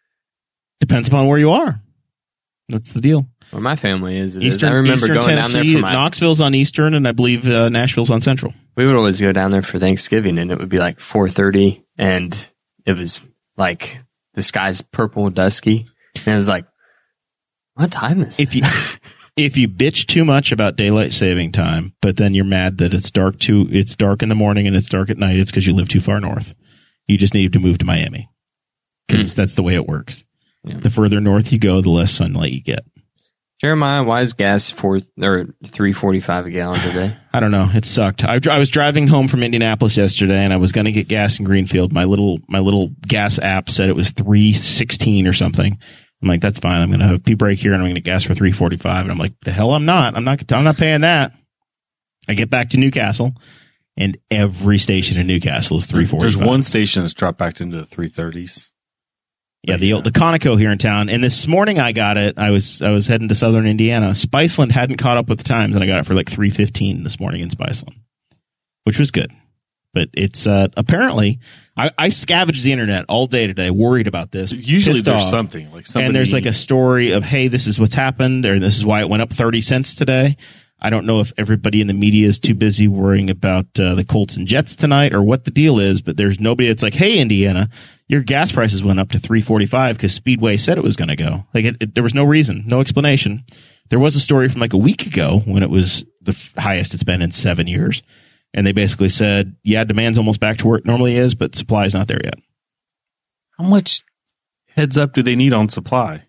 [SPEAKER 2] Depends upon where you are. That's the deal.
[SPEAKER 4] Where my family is. It is.
[SPEAKER 2] Eastern,
[SPEAKER 4] I remember
[SPEAKER 2] Eastern
[SPEAKER 4] going
[SPEAKER 2] Tennessee,
[SPEAKER 4] down there for my.
[SPEAKER 2] Knoxville's on Eastern, and I believe uh, Nashville's on Central.
[SPEAKER 4] We would always go down there for Thanksgiving, and it would be like four thirty, and it was like the sky's purple, dusky, and it was like, what time is it?
[SPEAKER 2] If you if you bitch too much about daylight saving time, but then you're mad that it's dark too, it's dark in the morning and it's dark at night, it's because you live too far north. You just need to move to Miami because that's the way it works.
[SPEAKER 4] Yeah.
[SPEAKER 2] The further north you go, the less sunlight you get.
[SPEAKER 4] Jeremiah, why is gas four or three forty five a gallon today?
[SPEAKER 2] I don't know. It sucked. I, I was driving home from Indianapolis yesterday, and I was going to get gas in Greenfield. My little my little gas app said it was three sixteen or something. I'm like, that's fine. I'm going to have a pee break here, and I'm going to gas for three forty five. And I'm like, the hell, I'm not. I'm not. I'm not paying that. I get back to Newcastle, and every station in Newcastle is three forty five.
[SPEAKER 3] There's one station that's dropped back into the three thirties.
[SPEAKER 2] Yeah, the the Conoco here in town. And this morning I got it. I was I was heading to Southern Indiana. Spiceland hadn't caught up with the times, and I got it for like three fifteen this morning in Spiceland, which was good. But it's uh, apparently I, I scavenged the internet all day today, worried about this.
[SPEAKER 3] Usually
[SPEAKER 2] pissed
[SPEAKER 3] there's
[SPEAKER 2] off.
[SPEAKER 3] something like somebody,
[SPEAKER 2] and there's like a story of, hey, this is what's happened, or this is why it went up thirty cents today. I don't know if everybody in the media is too busy worrying about uh, the Colts and Jets tonight or what the deal is, but there's nobody that's like, hey, Indiana, your gas prices went up to three forty-five because Speedway said it was going to go. Like it, it, there was no reason, no explanation. There was a story from like a week ago when it was the f- highest it's been in seven years. And they basically said, yeah, demand's almost back to where it normally is, but supply is not there yet.
[SPEAKER 3] How much heads up do they need on supply?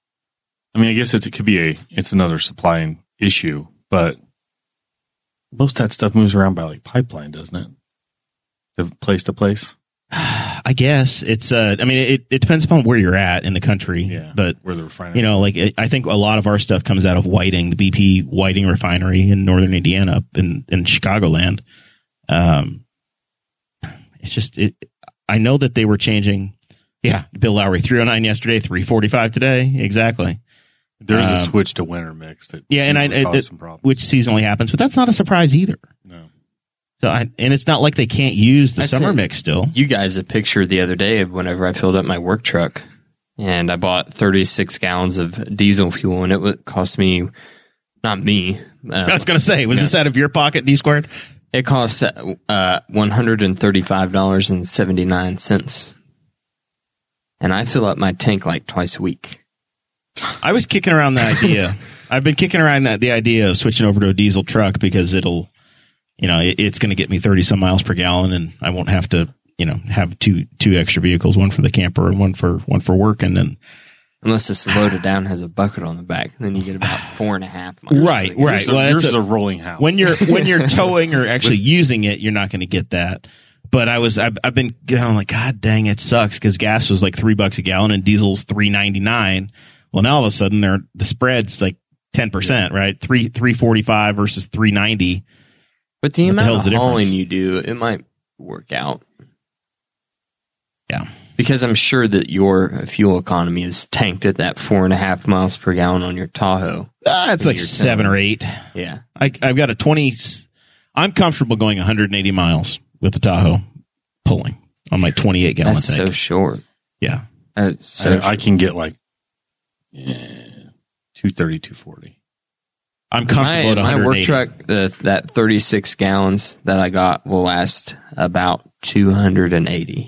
[SPEAKER 3] I mean, I guess it's, it could be a it's another supply issue, but most of that stuff moves around by like pipeline, doesn't it? To place to place.
[SPEAKER 2] I guess it's, uh, I mean, it, it depends upon where you're at in the country,
[SPEAKER 3] Yeah,
[SPEAKER 2] but
[SPEAKER 3] where the refinery.
[SPEAKER 2] you know, like it, I think a lot of our stuff comes out of Whiting, the B P Whiting refinery in northern Indiana, up in, in Chicagoland. Um, it's just, it, I know that they were changing. Yeah. Bill Lowry, three oh nine yesterday, three forty-five today. Exactly.
[SPEAKER 3] There's
[SPEAKER 2] um,
[SPEAKER 3] a switch to winter mix that
[SPEAKER 2] Yeah. And I,
[SPEAKER 3] usually
[SPEAKER 2] it,
[SPEAKER 3] causes
[SPEAKER 2] it,
[SPEAKER 3] some problems.
[SPEAKER 2] which seasonally happens, but that's not a surprise either.
[SPEAKER 3] No.
[SPEAKER 2] So I, and it's not like they can't use the
[SPEAKER 4] I
[SPEAKER 2] summer
[SPEAKER 4] sent
[SPEAKER 2] mix still.
[SPEAKER 4] You guys a picture the other day of whenever I filled up my work truck, and I bought thirty-six gallons of diesel fuel, and it would cost me, not me. Uh,
[SPEAKER 2] I was going to say, was this out of your pocket, D squared?
[SPEAKER 4] It costs uh, one hundred thirty-five dollars and seventy-nine cents. And I fill up my tank like twice a week.
[SPEAKER 2] I was kicking around the idea. I've been kicking around that the idea of switching over to a diesel truck because it'll, you know, it, it's going to get me thirty some miles per gallon, and I won't have to, you know, have two two extra vehicles, one for the camper and one for one for work, and then
[SPEAKER 4] Unless it's loaded down, has a bucket on the back, then you get about four and a half miles.
[SPEAKER 2] right,
[SPEAKER 4] per gallon.
[SPEAKER 2] right.
[SPEAKER 3] Yours, are-
[SPEAKER 2] Well,
[SPEAKER 3] yours
[SPEAKER 2] that's
[SPEAKER 3] is
[SPEAKER 2] a-
[SPEAKER 3] a rolling house.
[SPEAKER 2] when you're when you're towing or actually using it, you're not going to get that. But I was I've, I've been going like, God dang, it sucks because gas was like three bucks a gallon and diesel's three ninety nine. Well, now all of a sudden, they're the spread's like ten percent, right? Three three forty five versus three ninety.
[SPEAKER 4] But the
[SPEAKER 2] What the
[SPEAKER 4] amount
[SPEAKER 2] hell's
[SPEAKER 4] of
[SPEAKER 2] the
[SPEAKER 4] hauling
[SPEAKER 2] difference?
[SPEAKER 4] you do, it might work out.
[SPEAKER 2] Yeah.
[SPEAKER 4] Because I'm sure that your fuel economy is tanked at that four and a half miles per gallon on your Tahoe.
[SPEAKER 2] Uh, it's
[SPEAKER 4] When
[SPEAKER 2] like
[SPEAKER 4] you're
[SPEAKER 2] seven
[SPEAKER 4] towing.
[SPEAKER 2] or eight.
[SPEAKER 4] Yeah.
[SPEAKER 2] I, I've got a twenty. I'm comfortable going one hundred eighty miles with the Tahoe pulling on my twenty-eight gallon
[SPEAKER 4] That's
[SPEAKER 2] tank.
[SPEAKER 4] so short.
[SPEAKER 2] Yeah.
[SPEAKER 4] That's so
[SPEAKER 3] I, I
[SPEAKER 4] short.
[SPEAKER 3] can get like eh, two thirty, two forty.
[SPEAKER 2] I'm comfortable
[SPEAKER 4] My,
[SPEAKER 2] at
[SPEAKER 4] my work
[SPEAKER 2] one hundred eighty.
[SPEAKER 4] truck, the, that thirty-six gallons that I got will last about two hundred eighty.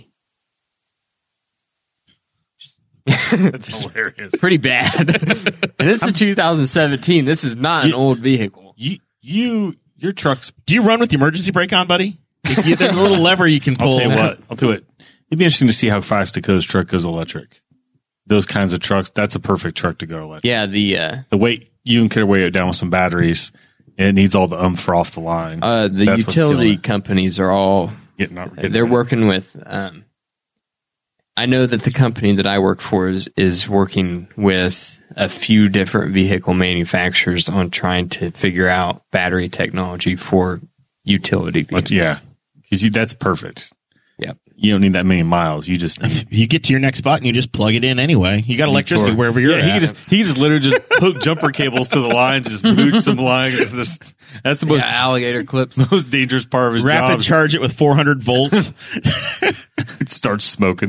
[SPEAKER 3] That's hilarious.
[SPEAKER 4] Pretty bad. And it's a two thousand seventeen. This is not an
[SPEAKER 3] You-
[SPEAKER 4] old vehicle.
[SPEAKER 3] You, you, your truck's.
[SPEAKER 2] Do you run with the emergency brake on, buddy? If you- there's a little lever you can
[SPEAKER 3] I'll
[SPEAKER 2] pull.
[SPEAKER 3] tell you what. I'll do it. It'd be interesting to see how fast Dakota's truck goes electric. Those kinds of trucks, that's a perfect truck to go electric.
[SPEAKER 4] Yeah, the uh,
[SPEAKER 3] The weight you can carry it down with some batteries. And it needs all the umph for off the line.
[SPEAKER 4] uh, the
[SPEAKER 3] That's what's
[SPEAKER 4] utility
[SPEAKER 3] killing it.
[SPEAKER 4] companies are all
[SPEAKER 3] Getting, not, getting
[SPEAKER 4] they're
[SPEAKER 3] it.
[SPEAKER 4] working with um, I know that the company that I work for is, is working with a few different vehicle manufacturers on trying to figure out battery technology for utility vehicles.
[SPEAKER 3] Yeah, because that's perfect.
[SPEAKER 4] Yeah.
[SPEAKER 3] You don't need that many miles. You just
[SPEAKER 2] you get to your next spot and you just plug it in anyway. You got electricity
[SPEAKER 4] Sure.
[SPEAKER 2] wherever you're
[SPEAKER 3] yeah,
[SPEAKER 2] at.
[SPEAKER 3] he can just he can just literally just hook jumper cables to the lines, just mooch some lines. It's just, that's the most
[SPEAKER 4] Yeah, alligator clips.
[SPEAKER 3] most dangerous part of his
[SPEAKER 2] Rapid
[SPEAKER 3] job.
[SPEAKER 2] charge it with four hundred volts.
[SPEAKER 3] It starts smoking.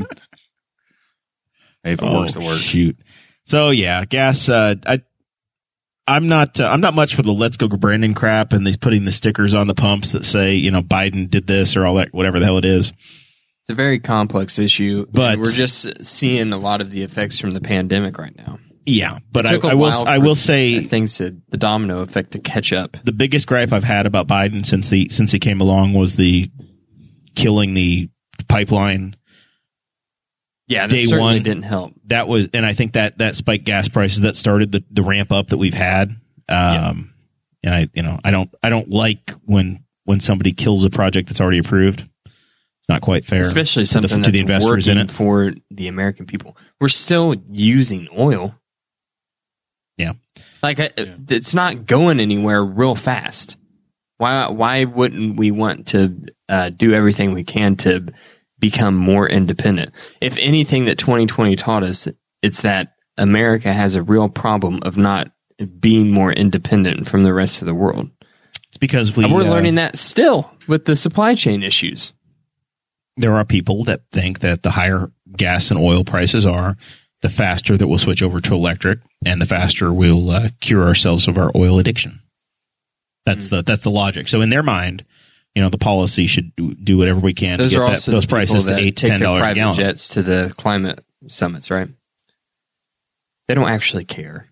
[SPEAKER 3] Hey, if it
[SPEAKER 2] Oh,
[SPEAKER 3] works, it works.
[SPEAKER 2] Shoot. So yeah, gas. Uh, I, I'm not. Uh, I'm not much for the "Let's Go Brandon" crap and they putting the stickers on the pumps that say, you know, Biden did this or all that, whatever the hell it is.
[SPEAKER 4] It's a very complex issue,
[SPEAKER 2] But-
[SPEAKER 4] but we're just seeing a lot of the effects from the pandemic right now.
[SPEAKER 2] Yeah, but
[SPEAKER 4] It
[SPEAKER 2] I,
[SPEAKER 4] took a
[SPEAKER 2] I will.
[SPEAKER 4] while
[SPEAKER 2] I
[SPEAKER 4] for
[SPEAKER 2] will say
[SPEAKER 4] things to the domino effect to catch up.
[SPEAKER 2] the biggest gripe I've had about Biden since the since he came along was the killing the pipeline.
[SPEAKER 4] Yeah, that
[SPEAKER 2] Day
[SPEAKER 4] certainly
[SPEAKER 2] one.
[SPEAKER 4] didn't help.
[SPEAKER 2] That was, and I think that that spiked gas prices that started the, the ramp up that we've had. Um, and I, you know, I don't, I don't like when when somebody kills a project that's already approved. It's not quite fair,
[SPEAKER 4] Especially
[SPEAKER 2] to the,
[SPEAKER 4] something
[SPEAKER 2] to the
[SPEAKER 4] that's
[SPEAKER 2] investors
[SPEAKER 4] working
[SPEAKER 2] in it.
[SPEAKER 4] for the American people. We're still using oil.
[SPEAKER 2] Yeah,
[SPEAKER 4] Like I- it's not going anywhere real fast. Why? Why wouldn't we want to uh, do everything we can to become more independent? If anything that twenty twenty taught us, it's that America has a real problem of not being more independent from the rest of the world.
[SPEAKER 2] it's because we
[SPEAKER 4] And we're
[SPEAKER 2] uh,
[SPEAKER 4] learning that still with the supply chain issues.
[SPEAKER 2] there are people that think that the higher gas and oil prices are, the faster that we'll switch over to electric, and the faster we'll uh, cure ourselves of our oil addiction. That's the that's the logic. So in their mind, you know, the policy should do, do whatever we can
[SPEAKER 4] Those
[SPEAKER 2] to
[SPEAKER 4] are
[SPEAKER 2] get that,
[SPEAKER 4] also
[SPEAKER 2] those
[SPEAKER 4] the people
[SPEAKER 2] prices to
[SPEAKER 4] that
[SPEAKER 2] eight to
[SPEAKER 4] take
[SPEAKER 2] ten
[SPEAKER 4] their
[SPEAKER 2] dollars a
[SPEAKER 4] private
[SPEAKER 2] gallon.
[SPEAKER 4] jets to the climate summits, right? They don't actually care.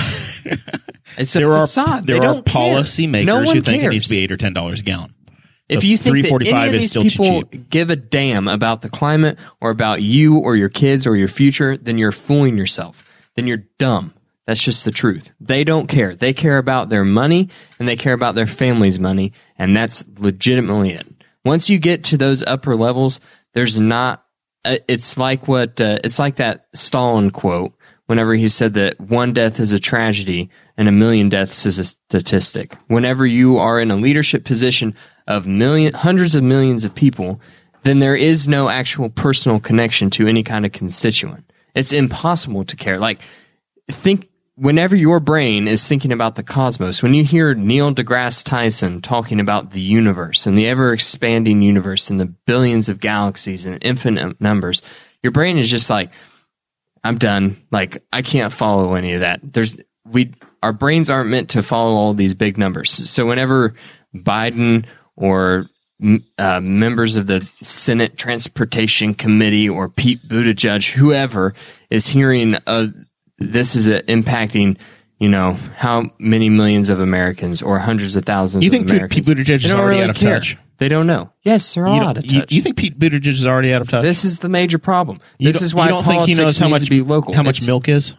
[SPEAKER 4] It's a
[SPEAKER 2] There are
[SPEAKER 4] facade.
[SPEAKER 2] there
[SPEAKER 4] they
[SPEAKER 2] are
[SPEAKER 4] don't care.
[SPEAKER 2] policy makers
[SPEAKER 4] No one
[SPEAKER 2] who think
[SPEAKER 4] cares.
[SPEAKER 2] it needs to be eight or ten dollars a gallon.
[SPEAKER 4] If
[SPEAKER 2] So
[SPEAKER 4] you think that any
[SPEAKER 2] three forty-five
[SPEAKER 4] of
[SPEAKER 2] is
[SPEAKER 4] these
[SPEAKER 2] still too
[SPEAKER 4] people
[SPEAKER 2] cheap.
[SPEAKER 4] give a damn about the climate or about you or your kids or your future, then you're fooling yourself. Then you're dumb. That's just the truth. They don't care. They care about their money and they care about their family's money, and that's legitimately it. Once you get to those upper levels, there's not. Uh, it's like what uh, it's like that Stalin quote. Whenever he said that one death is a tragedy and a million deaths is a statistic. Whenever you are in a leadership position of million, hundreds of millions of people, then there is no actual personal connection to any kind of constituent. It's impossible to care. Like, think whenever your brain is thinking about the cosmos, when you hear Neil deGrasse Tyson talking about the universe and the ever expanding universe and the billions of galaxies and infinite numbers, your brain is just like, I'm done. Like, I can't follow any of that. There's we our brains aren't meant to follow all these big numbers. So whenever Biden or uh, members of the Senate Transportation Committee or Pete Buttigieg, whoever is hearing uh, this is uh, impacting, you know, how many millions of Americans or hundreds of thousands
[SPEAKER 2] You
[SPEAKER 4] of
[SPEAKER 2] think Pete
[SPEAKER 4] Americans.
[SPEAKER 2] Buttigieg
[SPEAKER 4] they
[SPEAKER 2] is
[SPEAKER 4] don't
[SPEAKER 2] already
[SPEAKER 4] really
[SPEAKER 2] out of
[SPEAKER 4] care.
[SPEAKER 2] touch?
[SPEAKER 4] They don't know. Yes, they're
[SPEAKER 2] You,
[SPEAKER 4] all
[SPEAKER 2] don't-
[SPEAKER 4] out of
[SPEAKER 2] you,
[SPEAKER 4] touch.
[SPEAKER 2] you think Pete Buttigieg is already out of touch?
[SPEAKER 4] This is the major problem.
[SPEAKER 2] You
[SPEAKER 4] This
[SPEAKER 2] don't-
[SPEAKER 4] is why
[SPEAKER 2] you don't think he
[SPEAKER 4] politics
[SPEAKER 2] knows how
[SPEAKER 4] needs
[SPEAKER 2] much
[SPEAKER 4] to be local.
[SPEAKER 2] how much
[SPEAKER 4] It's-
[SPEAKER 2] milk is?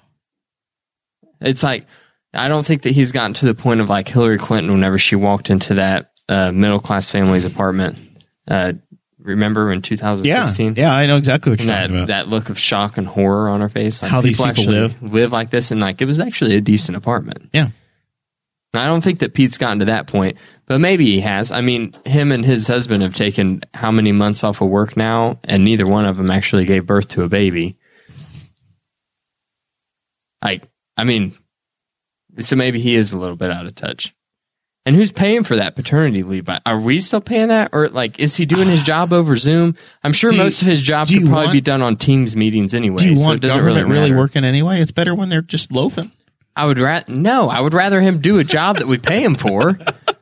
[SPEAKER 4] It's like, I don't think that he's gotten to the point of like Hillary Clinton whenever she walked into that uh, middle class family's apartment. Uh, remember in two thousand sixteen?
[SPEAKER 2] Yeah, yeah, I know exactly what you're
[SPEAKER 4] And that,
[SPEAKER 2] talking about.
[SPEAKER 4] that look of shock and horror on her face. Like,
[SPEAKER 2] How these people
[SPEAKER 4] actually
[SPEAKER 2] live.
[SPEAKER 4] live like this, and like it was actually a decent apartment.
[SPEAKER 2] Yeah.
[SPEAKER 4] I don't think that Pete's gotten to that point, but maybe he has. I mean, him and his husband have taken how many months off of work now, and neither one of them actually gave birth to a baby. Like, I mean, so maybe he is a little bit out of touch. And who's paying for that paternity leave? Are we still paying that? Or like, is he doing his job over Zoom? I'm sure
[SPEAKER 2] Do you-
[SPEAKER 4] most of his job
[SPEAKER 2] do you
[SPEAKER 4] could probably
[SPEAKER 2] want-
[SPEAKER 4] be done on Teams meetings anyway.
[SPEAKER 2] Do you
[SPEAKER 4] so it
[SPEAKER 2] want
[SPEAKER 4] doesn't
[SPEAKER 2] government
[SPEAKER 4] really,
[SPEAKER 2] really,
[SPEAKER 4] matter.
[SPEAKER 2] working anyway? It's better when they're just loafing.
[SPEAKER 4] I would ra- no, I would rather him do a job that we pay him for.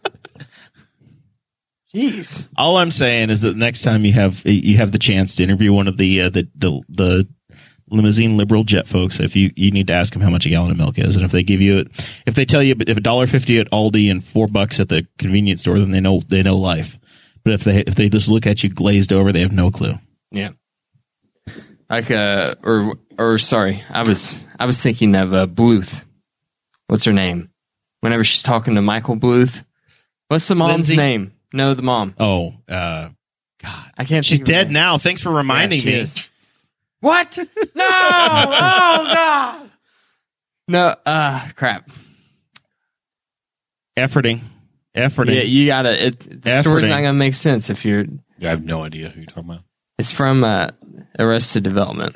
[SPEAKER 4] Jeez.
[SPEAKER 2] All I'm saying is that next time you have you have the chance to interview one of the uh, the, the the limousine liberal jet folks, if you you need to ask them how much a gallon of milk is, and if they give you it, if they tell you if a dollar fifty at Aldi and four bucks at the convenience store, then they know they know life. But if they if they just look at you glazed over, they have no clue.
[SPEAKER 4] Yeah. Like uh or or sorry, I was I was thinking of uh, Bluth. What's her name? Whenever she's talking to Michael Bluth. What's the mom's
[SPEAKER 2] Lindsay?
[SPEAKER 4] name? No, the mom.
[SPEAKER 2] Oh, uh, God,
[SPEAKER 4] I can't
[SPEAKER 2] she's
[SPEAKER 4] think of her
[SPEAKER 2] dead
[SPEAKER 4] name.
[SPEAKER 2] now. Thanks for reminding
[SPEAKER 4] Yeah, she
[SPEAKER 2] me.
[SPEAKER 4] is. What? No! Oh God! No. Uh, crap.
[SPEAKER 2] Efforting, efforting.
[SPEAKER 4] Yeah, you gotta. It, the
[SPEAKER 2] Efforting.
[SPEAKER 4] story's not gonna make sense if you're.
[SPEAKER 3] I have no idea who you're talking about.
[SPEAKER 4] It's from uh, Arrested Development.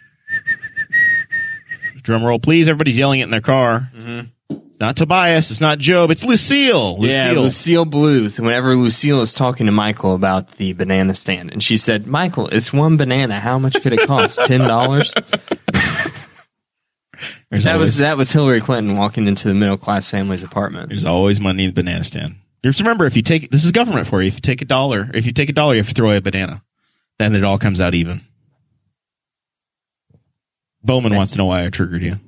[SPEAKER 2] Drum roll, please. Everybody's yelling it in their car.
[SPEAKER 4] Mm-hmm.
[SPEAKER 2] It's not Tobias. It's not Job. It's Lucille. Lucille.
[SPEAKER 4] Yeah, Lucille Bluth. Whenever Lucille is talking to Michael about the banana stand, and she said, "Michael, it's one banana. How much could it cost? Ten dollars."
[SPEAKER 2] There's
[SPEAKER 4] That
[SPEAKER 2] always,
[SPEAKER 4] was that was Hillary Clinton walking into the middle class family's apartment.
[SPEAKER 2] There's always money in the banana stand. Just remember, if you take this is government for you. If you take a dollar, if you take a dollar, you have to throw away a banana. Then it all comes out even. Bowman wants to know why I triggered you.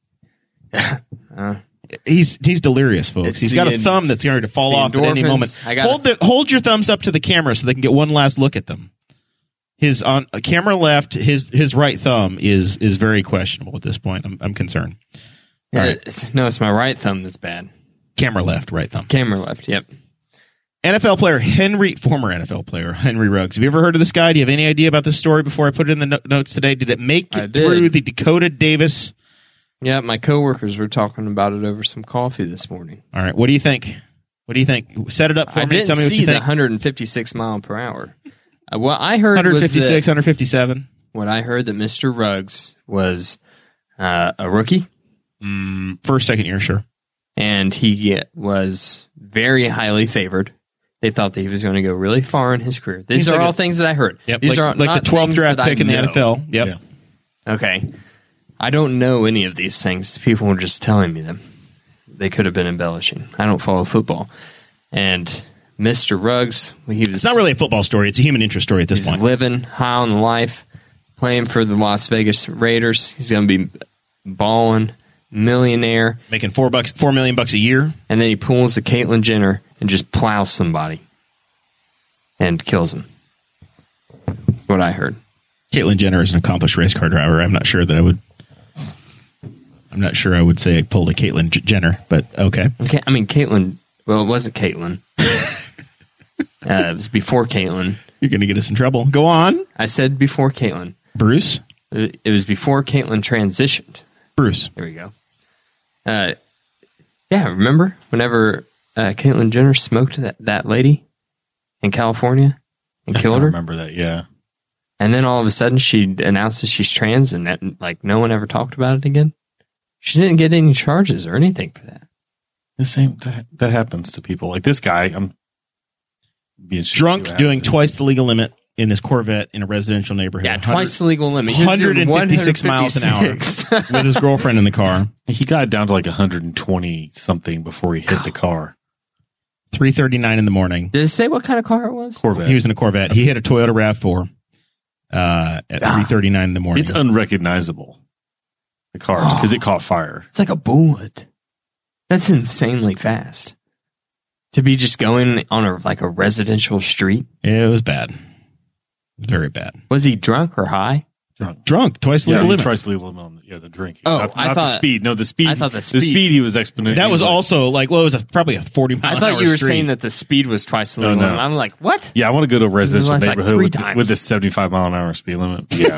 [SPEAKER 4] Uh,
[SPEAKER 2] He's he's delirious, folks.
[SPEAKER 4] It's
[SPEAKER 2] He's
[SPEAKER 4] the
[SPEAKER 2] got a
[SPEAKER 4] en-
[SPEAKER 2] thumb that's going to fall
[SPEAKER 4] the
[SPEAKER 2] off at any
[SPEAKER 4] endorphins.
[SPEAKER 2] moment.
[SPEAKER 4] I gotta-
[SPEAKER 2] Hold the hold your thumbs up to the camera so they can get one last look at them. His on uh, camera left, his his right thumb is is very questionable at this point. I'm I'm concerned.
[SPEAKER 4] yeah,
[SPEAKER 2] All right.
[SPEAKER 4] it's, no, it's my right thumb that's bad.
[SPEAKER 2] Camera left, right thumb.
[SPEAKER 4] Camera left. Yep.
[SPEAKER 2] N F L player Henry, former N F L player Henry Ruggs. Have you ever heard of this guy? Do you have any idea about this story before I put it in the no- notes today? Did it make
[SPEAKER 4] I
[SPEAKER 2] it
[SPEAKER 4] did.
[SPEAKER 2] through the Dakota Davis?
[SPEAKER 4] Yeah, my coworkers were talking about it over some coffee this morning.
[SPEAKER 2] All right, what do you think? What do you think? Set it up for
[SPEAKER 4] I
[SPEAKER 2] me.
[SPEAKER 4] didn't
[SPEAKER 2] Tell me what
[SPEAKER 4] see
[SPEAKER 2] you
[SPEAKER 4] the
[SPEAKER 2] think.
[SPEAKER 4] one fifty-six mile per hour. Uh, what I heard was
[SPEAKER 2] one fifty-six,
[SPEAKER 4] that,
[SPEAKER 2] one fifty-seven.
[SPEAKER 4] what I heard that Mister Ruggs was uh, a rookie,
[SPEAKER 2] Mm, first, second year, sure.
[SPEAKER 4] and he was very highly favored. They thought that he was going to go really far in his career. These
[SPEAKER 2] He's
[SPEAKER 4] are
[SPEAKER 2] like
[SPEAKER 4] all
[SPEAKER 2] a-
[SPEAKER 4] things that I heard.
[SPEAKER 2] Yep,
[SPEAKER 4] These
[SPEAKER 2] like,
[SPEAKER 4] are
[SPEAKER 2] like
[SPEAKER 4] not
[SPEAKER 2] the twelfth
[SPEAKER 4] things
[SPEAKER 2] draft
[SPEAKER 4] that I
[SPEAKER 2] pick in the
[SPEAKER 4] know.
[SPEAKER 2] N F L. Yep.
[SPEAKER 3] Yeah.
[SPEAKER 4] Okay. I don't know any of these things. People were just telling me them. They could have been embellishing. I don't follow football. And Mister Ruggs, he was
[SPEAKER 2] It's not really a football story. It's a human interest story at this
[SPEAKER 4] he's
[SPEAKER 2] point.
[SPEAKER 4] living high on life, playing for the Las Vegas Raiders. He's going to be balling, millionaire.
[SPEAKER 2] Making four bucks, four million bucks a year.
[SPEAKER 4] And then he pulls the Caitlyn Jenner and just plows somebody and kills him. What I heard.
[SPEAKER 2] Caitlyn Jenner is an accomplished race car driver. I'm not sure that I would. I'm not sure I would say I pulled a Caitlyn J- Jenner, but okay.
[SPEAKER 4] Okay, I mean, Caitlyn. Well, it wasn't Caitlyn. uh, it was before Caitlyn.
[SPEAKER 2] You're going to get us in trouble. Go on,
[SPEAKER 4] I said before Caitlyn.
[SPEAKER 2] Bruce.
[SPEAKER 4] It it was before Caitlyn transitioned.
[SPEAKER 2] Bruce.
[SPEAKER 4] There we go. Uh, yeah, remember whenever uh, Caitlyn Jenner smoked that, that lady in California and
[SPEAKER 3] I
[SPEAKER 4] killed her?
[SPEAKER 3] remember that, yeah.
[SPEAKER 4] And then all of a sudden she announces she's trans and that, like no one ever talked about it again? She didn't get any charges or anything for that.
[SPEAKER 3] The same that that happens to people. Like this guy, I'm being
[SPEAKER 2] Drunk, doing twice the legal limit in his Corvette in a residential neighborhood.
[SPEAKER 4] Yeah, twice the legal limit. He was doing
[SPEAKER 2] one fifty-six miles an hour
[SPEAKER 4] one fifty-six.
[SPEAKER 2] with his girlfriend in the car.
[SPEAKER 3] He got down to like one hundred twenty something before he hit the car.
[SPEAKER 2] three thirty-nine in the morning.
[SPEAKER 4] Did it say what kind of car it was?
[SPEAKER 3] Corvette.
[SPEAKER 2] He was in a Corvette. He hit a Toyota RAV four uh, at three thirty-nine in the morning.
[SPEAKER 3] It's unrecognizable. The cars because it caught fire.
[SPEAKER 4] It's like a bullet. That's insanely fast. To be just going on a like a residential street.
[SPEAKER 2] It was bad. Very bad.
[SPEAKER 4] Was he drunk or high?
[SPEAKER 3] Drunk.
[SPEAKER 2] Drunk, twice the
[SPEAKER 3] Yeah,
[SPEAKER 2] legal
[SPEAKER 3] he
[SPEAKER 2] limit.
[SPEAKER 3] tries to leave limit on the, yeah, the drinking.
[SPEAKER 4] Oh,
[SPEAKER 3] not,
[SPEAKER 4] I
[SPEAKER 3] not the
[SPEAKER 4] thought-
[SPEAKER 3] speed. No, the speed.
[SPEAKER 4] I thought the
[SPEAKER 3] The
[SPEAKER 4] speed-
[SPEAKER 3] speed he was exponential.
[SPEAKER 2] That was
[SPEAKER 3] like-
[SPEAKER 2] also like, well, it was a, probably a forty mile
[SPEAKER 4] I
[SPEAKER 2] an
[SPEAKER 4] thought
[SPEAKER 2] hour
[SPEAKER 4] you were
[SPEAKER 2] street.
[SPEAKER 4] saying that the speed was twice the
[SPEAKER 3] No,
[SPEAKER 4] legal
[SPEAKER 3] no.
[SPEAKER 4] limit. I'm like, what?
[SPEAKER 3] Yeah, I want to go to a residential
[SPEAKER 4] It was like
[SPEAKER 3] neighborhood
[SPEAKER 4] three
[SPEAKER 3] with,
[SPEAKER 4] times.
[SPEAKER 3] with a seventy-five mile an hour speed limit. Yeah.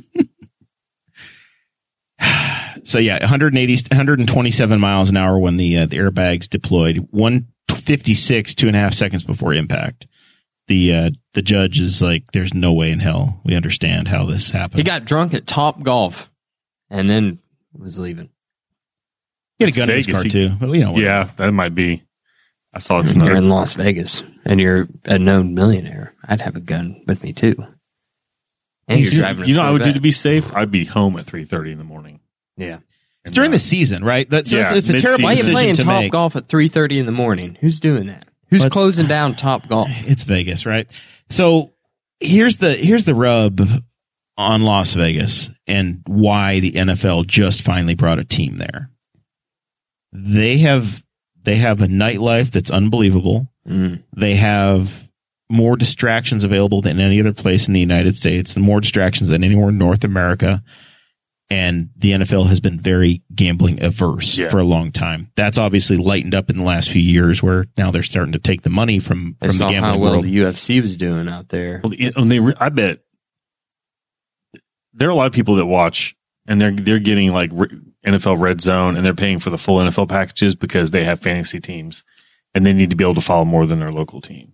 [SPEAKER 2] So yeah, one hundred eighty, one hundred twenty-seven miles an hour when the uh, the airbags deployed. one fifty-six, two and a half seconds before impact. The uh, the judge is like, "There's no way in hell we understand how this happened."
[SPEAKER 4] He got drunk at Top Golf and then was leaving.
[SPEAKER 2] He had a gun in his
[SPEAKER 3] Vegas,
[SPEAKER 2] car
[SPEAKER 3] he-
[SPEAKER 2] too, but we don't.
[SPEAKER 3] yeah, that might be. I saw it's
[SPEAKER 4] You're
[SPEAKER 3] another.
[SPEAKER 4] in Las Vegas and you're a known millionaire. I'd have a gun with me too. And you're
[SPEAKER 3] You,
[SPEAKER 4] driving a
[SPEAKER 3] you know what I would do
[SPEAKER 4] Corvette.
[SPEAKER 3] to be safe? I'd be home at three thirty in the morning.
[SPEAKER 4] Yeah.
[SPEAKER 2] It's during the season, right? That's
[SPEAKER 3] Yeah,
[SPEAKER 2] it's, it's a terrible
[SPEAKER 4] Why are you
[SPEAKER 2] decision
[SPEAKER 4] playing
[SPEAKER 2] to
[SPEAKER 4] Top
[SPEAKER 2] make.
[SPEAKER 4] Golf at three thirty in the morning? Who's doing that? Who's
[SPEAKER 2] Let's-
[SPEAKER 4] closing down Top Golf?
[SPEAKER 2] It's Vegas, right? So here's the here's the rub on Las Vegas and why the N F L just finally brought a team there. They have they have a nightlife that's unbelievable.
[SPEAKER 4] Mm.
[SPEAKER 2] They have more distractions available than any other place in the United States, and more distractions than anywhere in North America. And the N F L has been very gambling averse
[SPEAKER 3] Yeah.
[SPEAKER 2] for a long time. That's obviously lightened up in the last few years, where now they're starting to take the money from
[SPEAKER 4] I
[SPEAKER 2] from the
[SPEAKER 4] saw how
[SPEAKER 2] gambling
[SPEAKER 4] well
[SPEAKER 2] world.
[SPEAKER 4] the U F C was doing out there.
[SPEAKER 3] Well, it- when they, re- I bet there are a lot of people that watch and they're they're getting like N F L Red Zone and they're paying for the full N F L packages because they have fantasy teams and they need to be able to follow more than their local team.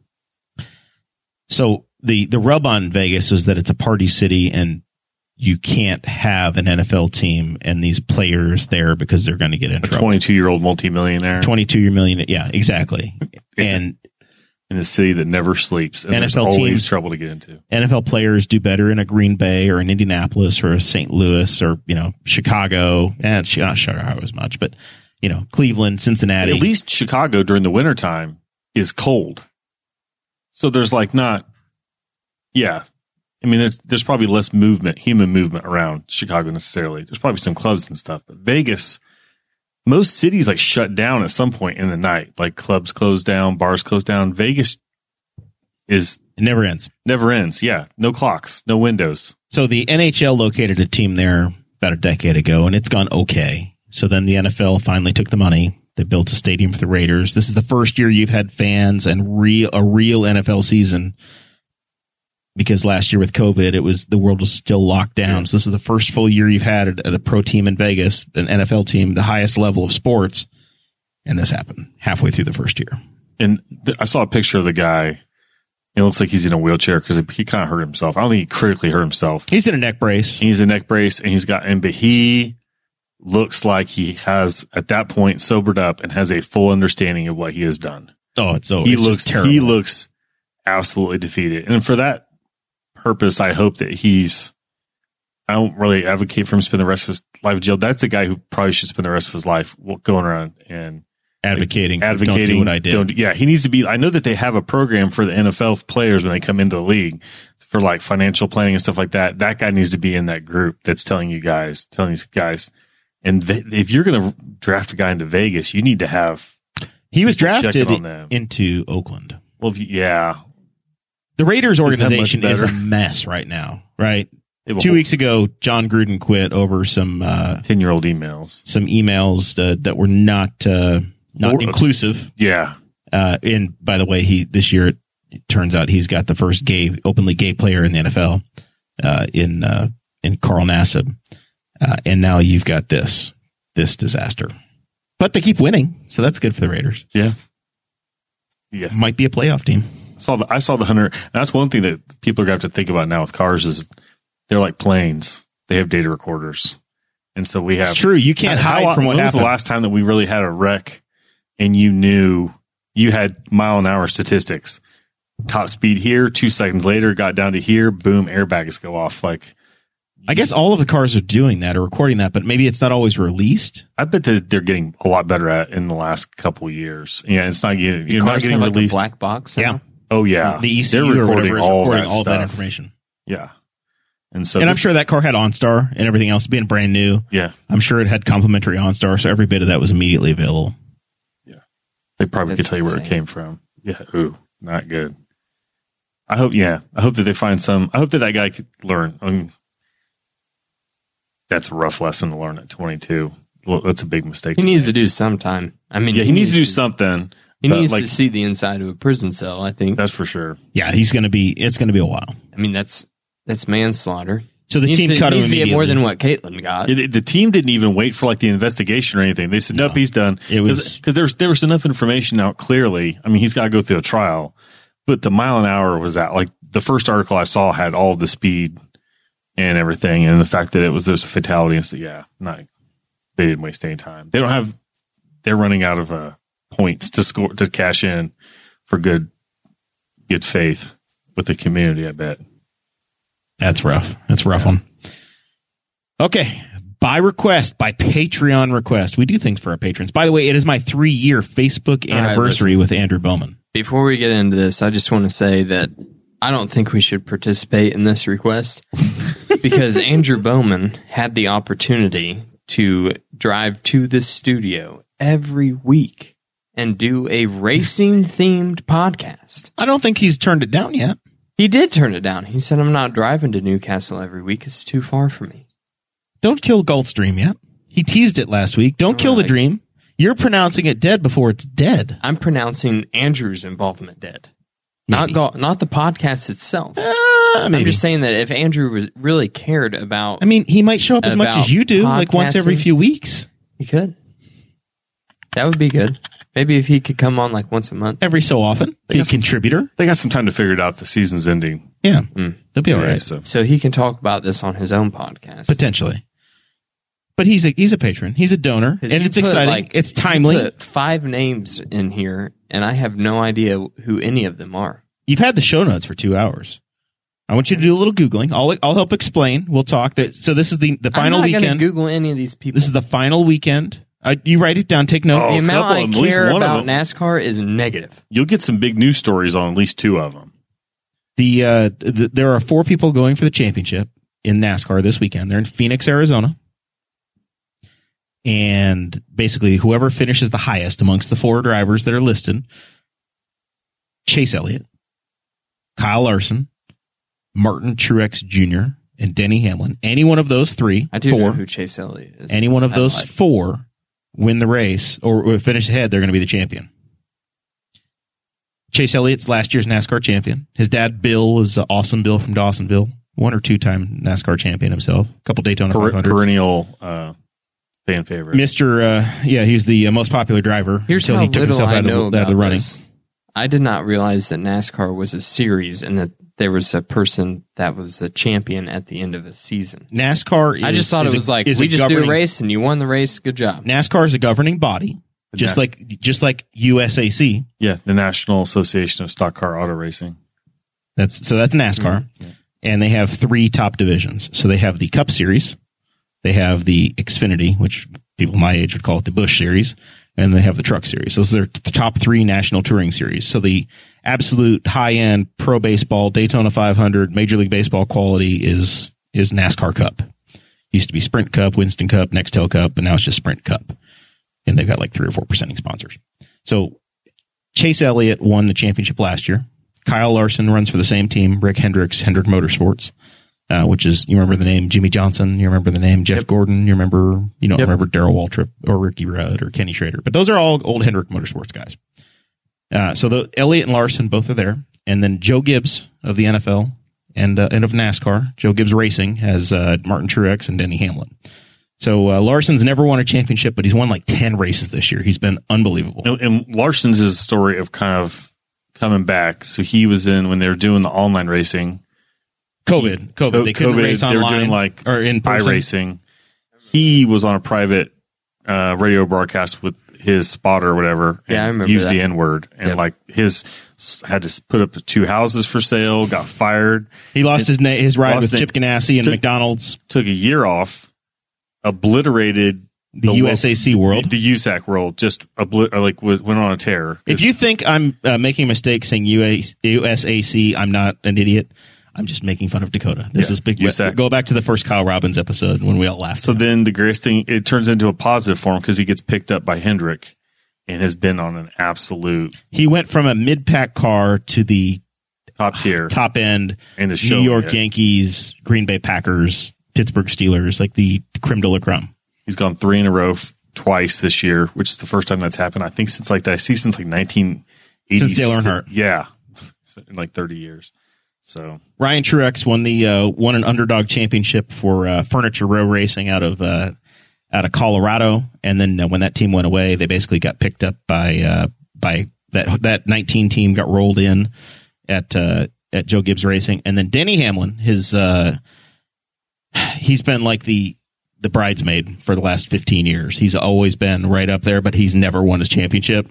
[SPEAKER 2] So the the rub on Vegas is that it's a party city and you can't have an N F L team and these players there because they're going to get in
[SPEAKER 3] a
[SPEAKER 2] trouble.
[SPEAKER 3] twenty-two year old multimillionaire,
[SPEAKER 2] twenty-two year million, yeah, exactly. And
[SPEAKER 3] in a city that never sleeps, and
[SPEAKER 2] N F L
[SPEAKER 3] there's always
[SPEAKER 2] teams,
[SPEAKER 3] trouble to get into.
[SPEAKER 2] N F L players do better in a Green Bay or an Indianapolis or a Saint Louis or, you know, Chicago. And eh, not Chicago as much, but, you know, Cleveland, Cincinnati.
[SPEAKER 3] At least Chicago during the wintertime is cold. So there's like not, yeah. I mean, there's, there's probably less movement, human movement around Chicago necessarily. There's probably some clubs and stuff, but Vegas, most cities like shut down at some point in the night. Like clubs close down, bars close down. Vegas is
[SPEAKER 2] it never ends.
[SPEAKER 3] Never ends. Yeah. No clocks, no windows.
[SPEAKER 2] So the N H L located a team there about a decade ago and it's gone okay. So then the N F L finally took the money. They built a stadium for the Raiders. This is the first year you've had fans and real, a real N F L season. Because last year with COVID, it was the world was still locked down. Yeah. So this is the first full year you've had at, at a pro team in Vegas, an N F L team, the highest level of sports. And this happened halfway through the first year.
[SPEAKER 3] And th- I saw a picture of the guy. It looks like he's in a wheelchair because he kind of hurt himself. I don't think he critically hurt himself.
[SPEAKER 2] He's in a neck brace.
[SPEAKER 3] He's in a neck brace and he's got, and but he looks like he has at that point sobered up and has a full understanding of what he has done.
[SPEAKER 2] Oh, it's so
[SPEAKER 3] he
[SPEAKER 2] it's
[SPEAKER 3] looks
[SPEAKER 2] terrible.
[SPEAKER 3] He looks absolutely defeated. And for that purpose, I hope that he's, I don't really advocate for him to spend the rest of his life in jail. That's the guy who probably should spend the rest of his life going around and
[SPEAKER 2] advocating,
[SPEAKER 3] like, advocating.
[SPEAKER 2] Don't do what I did.
[SPEAKER 3] Don't, yeah, he needs to be, I know that they have a program for the N F L players when they come into the league for like financial planning and stuff like that. That guy needs to be in that group that's telling you guys, telling these guys. And if you're going to draft a guy into Vegas, you need to have.
[SPEAKER 2] He was drafted into Oakland.
[SPEAKER 3] Well, if you, yeah.
[SPEAKER 2] The Raiders organization is a mess right now, right? Two weeks ago, John Gruden quit over some uh,
[SPEAKER 3] ten-year-old emails,
[SPEAKER 2] some emails uh, that were not uh, not or, inclusive.
[SPEAKER 3] Yeah.
[SPEAKER 2] Uh, and by the way, he this year it, it turns out he's got the first gay, openly gay player in the N F L uh, in uh, in Carl Nassib, uh, and now you've got this this disaster. But they keep winning, so that's good for the Raiders.
[SPEAKER 3] Yeah. Yeah.
[SPEAKER 2] Might be a playoff team.
[SPEAKER 3] Saw the, I saw the Hunter. That's one thing that people are going to have to think about now with cars is they're like planes. They have data recorders. And so we have.
[SPEAKER 2] It's true. You can't hide how, from what
[SPEAKER 3] when
[SPEAKER 2] happened.
[SPEAKER 3] When was the last time that we really had a wreck and you knew you had mile an hour statistics? Top speed here, two seconds later, got down to here, boom, airbags go off. Like,
[SPEAKER 2] I guess all of the cars are doing that or recording that, but maybe it's not always released.
[SPEAKER 3] I bet that they're getting a lot better at in the last couple of years. Yeah, it's not getting, you're not getting
[SPEAKER 4] like
[SPEAKER 3] released.
[SPEAKER 4] A black box.
[SPEAKER 2] Yeah.
[SPEAKER 3] Oh yeah,
[SPEAKER 2] the E C U
[SPEAKER 3] they're recording
[SPEAKER 2] or
[SPEAKER 3] all,
[SPEAKER 2] recording
[SPEAKER 3] that,
[SPEAKER 2] all
[SPEAKER 3] stuff.
[SPEAKER 2] that information.
[SPEAKER 3] Yeah, and so
[SPEAKER 2] and
[SPEAKER 3] this,
[SPEAKER 2] I'm sure that car had OnStar and everything else being brand new.
[SPEAKER 3] Yeah,
[SPEAKER 2] I'm sure it had complimentary OnStar, so every bit of that was immediately available.
[SPEAKER 3] Yeah, they probably
[SPEAKER 4] That's
[SPEAKER 3] could tell you where
[SPEAKER 4] insane.
[SPEAKER 3] it came from. Yeah, ooh, not good. I hope. Yeah, I hope that they find some. I hope that that guy could learn. I mean, that's a rough lesson to learn at twenty-two. Well, that's a big mistake.
[SPEAKER 4] He
[SPEAKER 3] to
[SPEAKER 4] needs
[SPEAKER 3] make.
[SPEAKER 4] to do sometime. I mean,
[SPEAKER 3] Yeah, he, he needs, needs to do something.
[SPEAKER 4] He
[SPEAKER 3] but,
[SPEAKER 4] needs
[SPEAKER 3] like,
[SPEAKER 4] to see the inside of a prison cell, I think.
[SPEAKER 3] That's for sure.
[SPEAKER 2] Yeah, he's going to be, it's going to be a while.
[SPEAKER 4] I mean, that's that's manslaughter.
[SPEAKER 2] So the
[SPEAKER 4] He
[SPEAKER 2] team
[SPEAKER 4] needs to,
[SPEAKER 2] cut him
[SPEAKER 4] needs to
[SPEAKER 2] immediately.
[SPEAKER 4] get more than what Caitlin got.
[SPEAKER 3] Yeah, the, the team didn't even wait for like the investigation or anything. They said,
[SPEAKER 2] No.
[SPEAKER 3] nope, he's done.
[SPEAKER 2] It was-
[SPEAKER 3] because there was, there was enough information out clearly. I mean, he's got to go through a trial, but the mile an hour was out. Like the first article I saw had all of the speed and everything. And the fact that it was, there's a fatality and stuff. Yeah, not, they didn't waste any time. They don't have, they're running out of uh, points to score, to cash in for good, good faith with the community, I bet.
[SPEAKER 2] That's rough. That's a rough
[SPEAKER 3] Yeah.
[SPEAKER 2] one. Okay. By request, by Patreon request. We do things for our patrons. By the way, it is my three year Facebook
[SPEAKER 4] All right,
[SPEAKER 2] anniversary with Andrew Bowman.
[SPEAKER 4] Before we get into this, I just want to say that I don't think we should participate in this request because Andrew Bowman had the opportunity to drive to the studio every week and do a racing themed podcast.
[SPEAKER 2] I don't think he's turned it down yet.
[SPEAKER 4] He did turn it down. He said, I'm not driving to Newcastle every week. It's too far for me.
[SPEAKER 2] Don't kill Gulfstream yet. He teased it last week. Don't
[SPEAKER 4] All
[SPEAKER 2] kill the
[SPEAKER 4] right.
[SPEAKER 2] dream. You're pronouncing it dead before it's dead.
[SPEAKER 4] I'm pronouncing Andrew's involvement dead. Not
[SPEAKER 2] Maybe.
[SPEAKER 4] go, not the podcast itself.
[SPEAKER 2] Uh,
[SPEAKER 4] I'm
[SPEAKER 2] maybe.
[SPEAKER 4] just saying that if Andrew was really cared about,
[SPEAKER 2] I mean, he might show up as much
[SPEAKER 4] About
[SPEAKER 2] as you do, like once every
[SPEAKER 4] podcasting.
[SPEAKER 2] few weeks.
[SPEAKER 4] he could. That would be good. Maybe if he could come on like once a month.
[SPEAKER 2] Every so often. Be a
[SPEAKER 3] got some-
[SPEAKER 2] contributor.
[SPEAKER 3] They got some time to figure it out. The season's ending.
[SPEAKER 2] Yeah.
[SPEAKER 4] Mm.
[SPEAKER 2] They'll be all
[SPEAKER 3] Yeah,
[SPEAKER 2] right.
[SPEAKER 3] so
[SPEAKER 4] So he can talk about this on his own podcast.
[SPEAKER 2] Potentially. But he's a he's a patron. He's a donor.
[SPEAKER 4] 'Cause
[SPEAKER 2] And
[SPEAKER 4] you
[SPEAKER 2] it's
[SPEAKER 4] put,
[SPEAKER 2] exciting.
[SPEAKER 4] like-
[SPEAKER 2] it's
[SPEAKER 4] you
[SPEAKER 2] timely.
[SPEAKER 4] put five names in here, and I have no idea who any of them are.
[SPEAKER 2] You've had the show notes for two hours. I want you to do a little Googling. I'll I'll help explain. We'll talk. That so this is the, the final
[SPEAKER 4] I'm not
[SPEAKER 2] weekend.
[SPEAKER 4] Gonna Google any of these people.
[SPEAKER 2] This is the final weekend. Uh, you write it down. Take note.
[SPEAKER 3] Oh,
[SPEAKER 4] the
[SPEAKER 3] a
[SPEAKER 4] amount
[SPEAKER 3] couple,
[SPEAKER 4] I
[SPEAKER 3] at least
[SPEAKER 4] care
[SPEAKER 3] one of
[SPEAKER 4] about
[SPEAKER 3] them.
[SPEAKER 4] NASCAR is negative.
[SPEAKER 3] you'll get some big news stories on at least two of them.
[SPEAKER 2] The, uh, the there are four people going for the championship in NASCAR this weekend. They're in Phoenix, Arizona. And basically, whoever finishes the highest amongst the four drivers that are listed, Chase Elliott, Kyle Larson, Martin Truex Junior, and Denny Hamlin. Any one of those three,
[SPEAKER 4] I do
[SPEAKER 2] four,
[SPEAKER 4] know who Chase Elliott is.
[SPEAKER 2] any one of
[SPEAKER 4] I
[SPEAKER 2] those
[SPEAKER 4] like.
[SPEAKER 2] four win the race or, or finish ahead, they're going to be the champion. Chase Elliott's last year's NASCAR champion. His dad, Bill, is uh, awesome Bill from Dawsonville. One or two time NASCAR champion himself. A couple Daytona
[SPEAKER 3] Per-
[SPEAKER 2] five hundreds.
[SPEAKER 3] perennial uh, fan favorite.
[SPEAKER 2] Mister Uh, yeah, he's the uh, most popular driver
[SPEAKER 4] Here's
[SPEAKER 2] until
[SPEAKER 4] how
[SPEAKER 2] he took
[SPEAKER 4] little
[SPEAKER 2] himself
[SPEAKER 4] I
[SPEAKER 2] out of,
[SPEAKER 4] know
[SPEAKER 2] the, out
[SPEAKER 4] about
[SPEAKER 2] of the running.
[SPEAKER 4] this. I did not realize that NASCAR was a series and that there was a person that was the champion at the end of a season.
[SPEAKER 2] NASCAR is
[SPEAKER 4] I just thought
[SPEAKER 2] is
[SPEAKER 4] it
[SPEAKER 2] a-
[SPEAKER 4] was like,
[SPEAKER 2] is
[SPEAKER 4] we
[SPEAKER 2] a
[SPEAKER 4] just do a
[SPEAKER 2] governing-
[SPEAKER 4] race and you won the race. Good job.
[SPEAKER 2] NASCAR is a governing body, just
[SPEAKER 3] Nas-
[SPEAKER 2] like just like U S A C.
[SPEAKER 3] Yeah, the National Association of Stock Car Auto Racing.
[SPEAKER 2] That's so that's NASCAR, and they have three top divisions. So they have the Cup Series, they have the Xfinity, which people my age would call it the Busch Series, and they have the Truck Series. Those are the top three national touring series. So the absolute high end pro baseball, Daytona five hundred, Major League Baseball quality is is NASCAR Cup. Used to be Sprint Cup, Winston Cup, Nextel Cup, but now it's just Sprint Cup, and they've got like three or four presenting sponsors. So Chase Elliott won the championship last year. Kyle Larson runs for the same team, Rick Hendricks, Hendrick Motorsports, uh, which is, you remember the name Jimmy Johnson, you remember the name Jeff
[SPEAKER 3] Yep.
[SPEAKER 2] Gordon, you remember, you don't
[SPEAKER 4] Yep.
[SPEAKER 2] remember Darrell Waltrip or Ricky Rudd or Kenny Schrader, but those are all old Hendrick Motorsports guys. Uh, so the Elliott and Larson both are there. And then Joe Gibbs of the N F L and, uh, and of NASCAR, Joe Gibbs Racing has, uh, Martin Truex and Denny Hamlin. So, uh, Larson's never won a championship, but he's won like ten races this year. He's been unbelievable.
[SPEAKER 3] And, and Larson's is a story of kind of coming back. So he was in when they were doing the online racing.
[SPEAKER 2] COVID, COVID, they couldn't
[SPEAKER 3] COVID,
[SPEAKER 2] race
[SPEAKER 3] they
[SPEAKER 2] online
[SPEAKER 3] were doing like
[SPEAKER 2] or in person.
[SPEAKER 3] iRacing. He was on a private uh, radio broadcast with his spotter or whatever. And
[SPEAKER 4] Yeah, I remember
[SPEAKER 3] used
[SPEAKER 4] that.
[SPEAKER 3] the N word and
[SPEAKER 4] Yep.
[SPEAKER 3] like his had to put up two houses for sale. Got fired.
[SPEAKER 2] He lost his na- his ride
[SPEAKER 3] lost
[SPEAKER 2] with
[SPEAKER 3] it.
[SPEAKER 2] Chip Ganassi and
[SPEAKER 3] Took-
[SPEAKER 2] McDonald's,
[SPEAKER 3] Took a year off. Obliterated
[SPEAKER 2] the,
[SPEAKER 3] lo-
[SPEAKER 2] U S A C world.
[SPEAKER 3] the, the U S A C world. Just obli- or like was, went on a tear.
[SPEAKER 2] If you think I'm uh, making a mistake saying U S A C, I'm not an idiot. I'm just making fun of Dakota. This
[SPEAKER 3] Yeah,
[SPEAKER 2] is big.
[SPEAKER 3] U S A C.
[SPEAKER 2] Go back to the first Kyle Robbins episode when we all laughed.
[SPEAKER 3] So then the greatest thing, it turns into a positive for him because he gets picked up by Hendrick and has been on an absolute
[SPEAKER 2] he went from a mid pack car to the
[SPEAKER 3] top tier.
[SPEAKER 2] top end
[SPEAKER 3] And the
[SPEAKER 2] New
[SPEAKER 3] show,
[SPEAKER 2] York
[SPEAKER 3] yeah.
[SPEAKER 2] Yankees, Green Bay Packers, Pittsburgh Steelers, like the creme de la creme.
[SPEAKER 3] He's gone three in a row f- twice this year, which is the first time that's happened. I think since like that, I see since like nineteen eighty.
[SPEAKER 2] Since Dale Earnhardt.
[SPEAKER 3] Yeah. So, in like thirty years. So
[SPEAKER 2] Ryan Truex won the uh, won an underdog championship for uh, Furniture Row Racing out of uh, out of Colorado, and then uh, when that team went away, they basically got picked up by uh, by that that nineteen team got rolled in at uh, at Joe Gibbs Racing, and then Denny Hamlin, his uh, he's been like the the bridesmaid for the last fifteen years. He's always been right up there, but he's never won his championship.